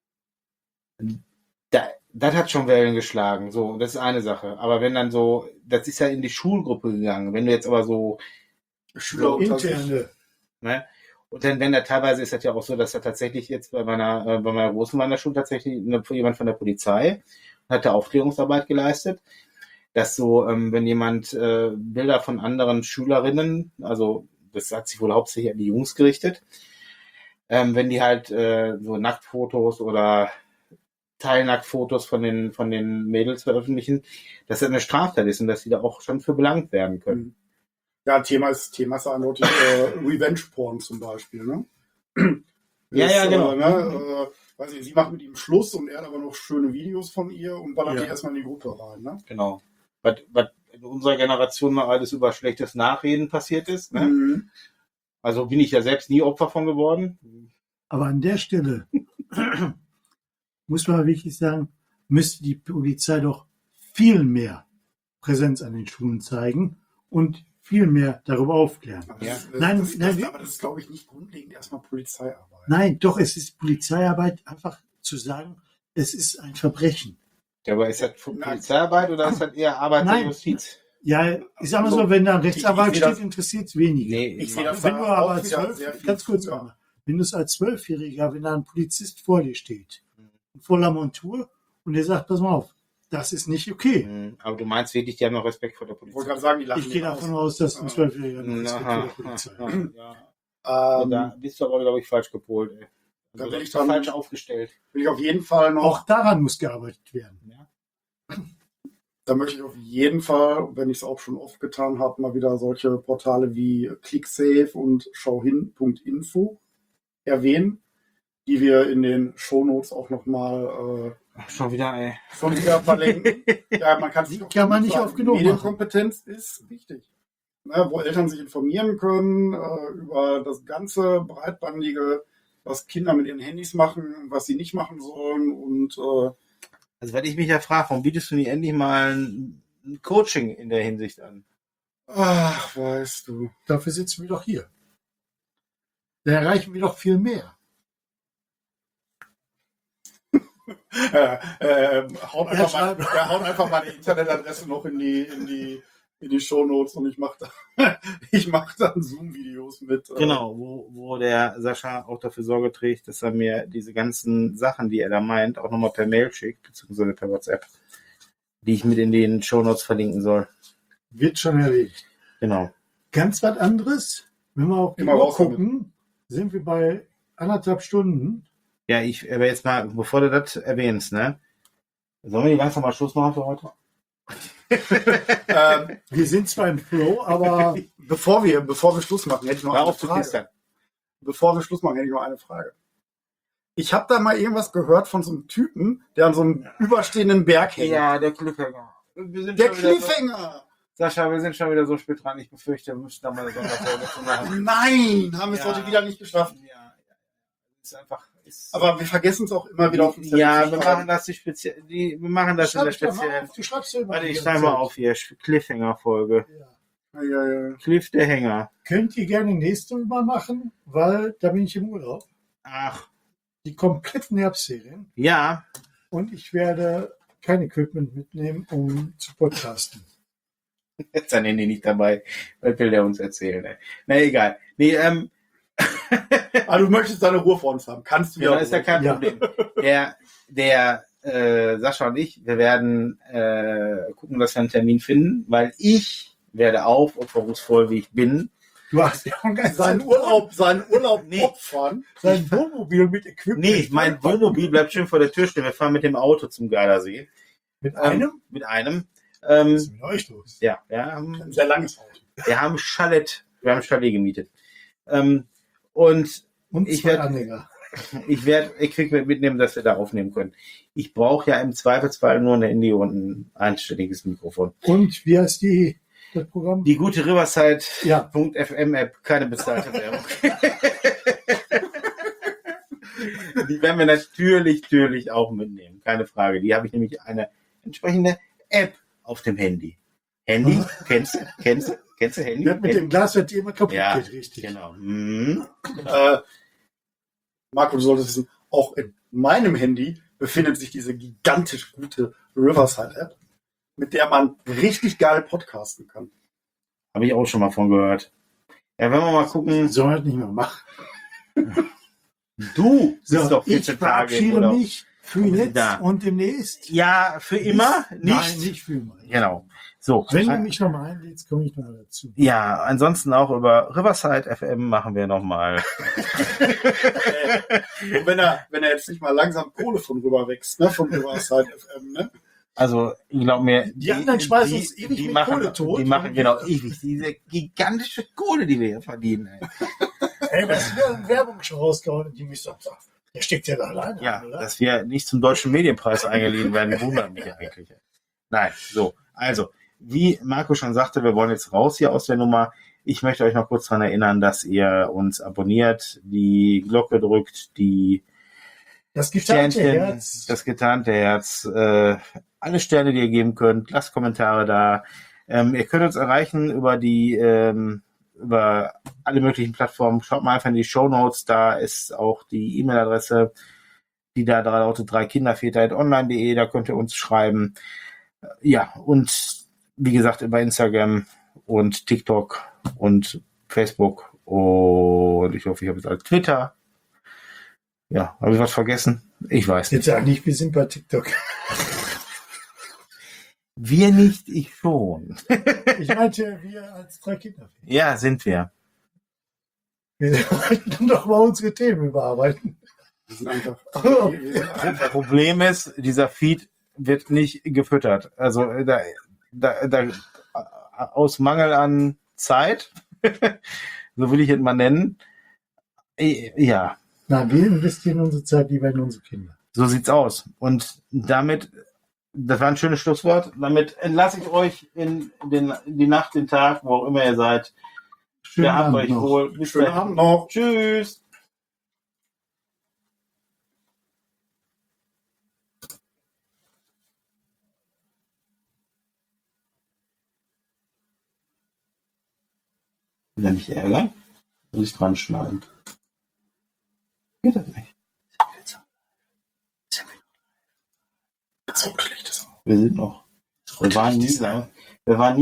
da, das hat schon Wellen geschlagen. So, das ist eine Sache. Aber wenn dann so, das ist ja in die Schulgruppe gegangen. Wenn du jetzt aber so, Schüler unter sich. Interne. ne? Und dann, wenn da teilweise ist das ja auch so, dass da tatsächlich jetzt bei meiner, äh, bei meiner Großen war da schon tatsächlich eine, jemand von der Polizei hat da Aufklärungsarbeit geleistet, dass so, ähm, wenn jemand äh, Bilder von anderen Schülerinnen, also das hat sich wohl hauptsächlich an die Jungs gerichtet, ähm, wenn die halt äh, so Nacktfotos oder Teilnacktfotos von den von den Mädels veröffentlichen, dass das eine Straftat ist und dass die da auch schon für belangt werden können. Ja, Thema ist, Thema ist eindeutig äh, Revenge-Porn zum Beispiel, ne? Ja, ja, Ist, genau. Äh, ne, äh, weiß ich, sie macht mit ihm Schluss und er hat aber noch schöne Videos von ihr und ballert Ja. die erstmal in die Gruppe rein, ne? Genau. Was, was in unserer Generation mal alles über schlechtes Nachreden passiert ist. Ne? Mhm. Also bin ich ja selbst nie Opfer von geworden. Aber an der Stelle muss man wirklich sagen, müsste die Polizei doch viel mehr Präsenz an den Schulen zeigen und viel mehr darüber aufklären. Aber Ja. das, ist- Nein, das, nein, das, wir- aber das ist, glaube ich, nicht grundlegend erstmal Polizeiarbeit. Nein, doch, es ist Polizeiarbeit, einfach zu sagen, es ist ein Verbrechen. Ja, aber ist das Nein. Polizeiarbeit oder ist das eher Arbeit der Nein. Justiz? Ja, ich sag mal Also, so, wenn da ein ich- ich Rechtsanwalt sehe das- steht, interessiert es wenige. Nee, Ich sehe das Wenn da du aber auch als wieder zwölf, sehr viel ganz kurz, früher. Anna, wenn du es als Zwölfjähriger, wenn da ein Polizist vor dir steht, in voller Montur, und der sagt, pass mal auf, das ist nicht okay. Hm, aber du meinst wirklich, die haben noch Respekt vor der Ich wollte Polizei? gerade sagen, die lachen Ich gehe ihn davon aus. aus, dass ein Zwölfjähriger noch Respekt vor Aha, der Polizei hat. aha, ja. Ähm, Da bist du aber, glaube ich, falsch gepolt. Ey. Da Also, will das ich ist dann- falsch aufgestellt. will ich auf jeden Fall noch, Auch daran muss gearbeitet werden. Ja. da möchte ich auf jeden Fall, wenn ich es auch schon oft getan habe, mal wieder solche Portale wie ClickSafe und schauhin punkt info erwähnen, die wir in den Shownotes auch nochmal Ach, schon wieder, ey. äh, schon wieder verlinken. Ja, man kann sich Die kann man nicht oft genug machen. Medienkompetenz ist wichtig. Ne, wo Eltern sich informieren können äh, über das ganze breitbandige, was Kinder mit ihren Handys machen, was sie nicht machen sollen und äh, Also, wenn ich mich ja frage, warum bietest du nicht endlich mal ein, ein Coaching in der Hinsicht an? ach, weißt du. Dafür sitzen wir doch hier. Da erreichen wir doch viel mehr. äh, äh, haut, Ja, einfach mal, schreib- ja, haut einfach mal die Internetadresse noch in die, in die, in die Shownotes und ich mache da, ich mach dann Zoom-Videos mit. Äh, Genau, wo, wo der Sascha auch dafür Sorge trägt, dass er mir diese ganzen Sachen, die er da meint, auch nochmal per Mail schickt, beziehungsweise per WhatsApp, die ich mit in den Shownotes verlinken soll. Wird schon erledigt. Genau. Ganz was anderes, wenn wir auf die Immer Uhr raus damit. gucken, sind wir bei anderthalb Stunden. Ja, ich, aber jetzt mal, bevor du das erwähnst, ne? Sollen wir die langsam mal Schluss machen für heute? ähm, Wir sind zwar im Flow, aber bevor wir, bevor wir Schluss machen, hätte ich noch Hör eine auf zu Frage. knistern. Bevor wir Schluss machen, hätte ich noch eine Frage. Ich habe da mal irgendwas gehört von so einem Typen, der an so einem überstehenden Berg hängt. Ja, der Cliffhanger. Wir sind Der schon wieder so, Cliffhanger! Sascha, wir sind schon wieder so spät dran. Ich befürchte, wir müssen da mal eine Sonderfolge zu machen. Nein, haben wir es Ja. heute wieder nicht geschafft. Ja, ja. Ist einfach. Ist, Aber wir vergessen es auch immer wieder auf den Zettel ja, zu wir schreiben. machen das die speziell, die, wir machen das in der schreib doch mal speziellen. auf, du schreibst ja immer Warte, die ich ganze schreibe mal Zeit. auf hier. Cliffhanger-Folge. Ja. Ja, ja, ja. Cliff der Hänger. Könnt ihr gerne nächste Mal machen, weil da bin ich im Urlaub. Ach, Die kompletten Herbstserien. ja. Und ich werde kein Equipment mitnehmen, um zu podcasten. Jetzt sein Handy nicht dabei. Was will der uns erzählen, ey? Na, egal. Nee, ähm, Ah, du möchtest deine Ruhe vor uns haben. Kannst du ja, ja. ist ja kein Ja. Problem. Der, der, äh, Sascha und ich, wir werden äh, gucken, dass wir einen Termin finden, weil ich werde aufopferungsvoll, wie ich bin. Du hast ja auch ganz Seinen Urlaub, seinen Urlaub Nee. opfern. sein Wohnmobil mit Equipment. Nee, mein Wohnmobil bleibt schön vor der Tür stehen. Wir fahren mit dem Auto zum Gardasee. Mit Ähm, einem? Mit einem. Ähm, Was ist mit euch los? ja, wir haben, Ein sehr langes Auto. wir haben Chalet, wir haben ein Chalet gemietet. Ähm, und Und Ich zwei werd- Anhänger. ich werde Equipment mitnehmen, dass wir da aufnehmen können. Ich brauche ja im Zweifelsfall nur eine Indie und ein einstelliges Mikrofon. Und wie heißt die, das Programm? Die gute Riverside Ja. F M App, keine bezahlte Werbung. Die werden wir natürlich, natürlich auch mitnehmen, keine Frage. Die habe ich nämlich eine entsprechende App auf dem Handy. Handy, kennst du, kennst du, Kennst du Handy? Das mit dem Glas wird dir immer kaputt Ja, geht, richtig. genau. Mhm. Äh, Marco, du solltest wissen, auch in meinem Handy befindet sich diese gigantisch gute Riverside-App, mit der man richtig geil podcasten kann. Habe ich auch schon mal von gehört. Ja, wenn wir mal gucken. Soll man das nicht mehr machen. Du So, bist doch ich vierzehn Tage verabschiede oder mich für jetzt da. und demnächst. Ja, für immer nicht. Nein, nicht für immer. Genau. So. Wenn du äh, mich nochmal einlädst, komme ich nochmal dazu. Ja, ansonsten auch über Riverside F M machen wir nochmal. Und wenn er, wenn er jetzt nicht mal langsam Kohle von rüber wächst, ne, von Riverside F M, ne? Also, ich glaube mir, Die anderen schmeißen uns ewig mit machen, Kohle tot. Die machen genau ewig diese gigantische Kohle, die wir hier verdienen. Ey. Ey, was ist wieder eine Werbung schon rausgehauen und die mich so, der steckt ja da alleine Ja, an, oder? dass wir nicht zum Deutschen Medienpreis eingeladen werden, wundert mich eigentlich. Nein, so. Also, wie Marco schon sagte, wir wollen jetzt raus hier aus der Nummer. Ich möchte euch noch kurz daran erinnern, dass ihr uns abonniert, die Glocke drückt, die Das getarnte Sternchen, Herz. das getarnte Herz, äh, alle Sterne, die ihr geben könnt, lasst Kommentare da. Ähm, ihr könnt uns erreichen über die, ähm, über alle möglichen Plattformen. Schaut mal einfach in die Shownotes, da ist auch die E-Mail-Adresse, die da lautet drei kinderväter at online punkt de, da könnt ihr uns schreiben. Ja, und wie gesagt, über Instagram und TikTok und Facebook und ich hoffe, ich habe jetzt alles Twitter. Ja, habe ich was vergessen? Ich weiß nicht. Jetzt sag nicht, wir sind bei TikTok. Wir nicht, ich schon. Ich meinte, wir als drei Kinder. Ja, sind wir. Wir sollten doch mal unsere Themen überarbeiten. Wir sind einfach, wir sind Das einfach Problem ist, dieser Feed wird nicht gefüttert. Also da, da, da aus Mangel an Zeit, so will ich es mal nennen. Ja, Nein, wir investieren unsere Zeit lieber in unsere Kinder. so sieht's aus. Und damit, das war ein schönes Schlusswort, damit entlasse ich euch in, den, in die Nacht, den Tag, wo auch immer ihr seid. Schönen Wir haben Abend euch noch. wohl. Bis schönen dahin. Abend noch. Tschüss. Will er mich ärgern? Will ich dran schneiden? Geht das nicht? So schlecht ist auch. Wir sind noch. Wir waren nie, wir waren nie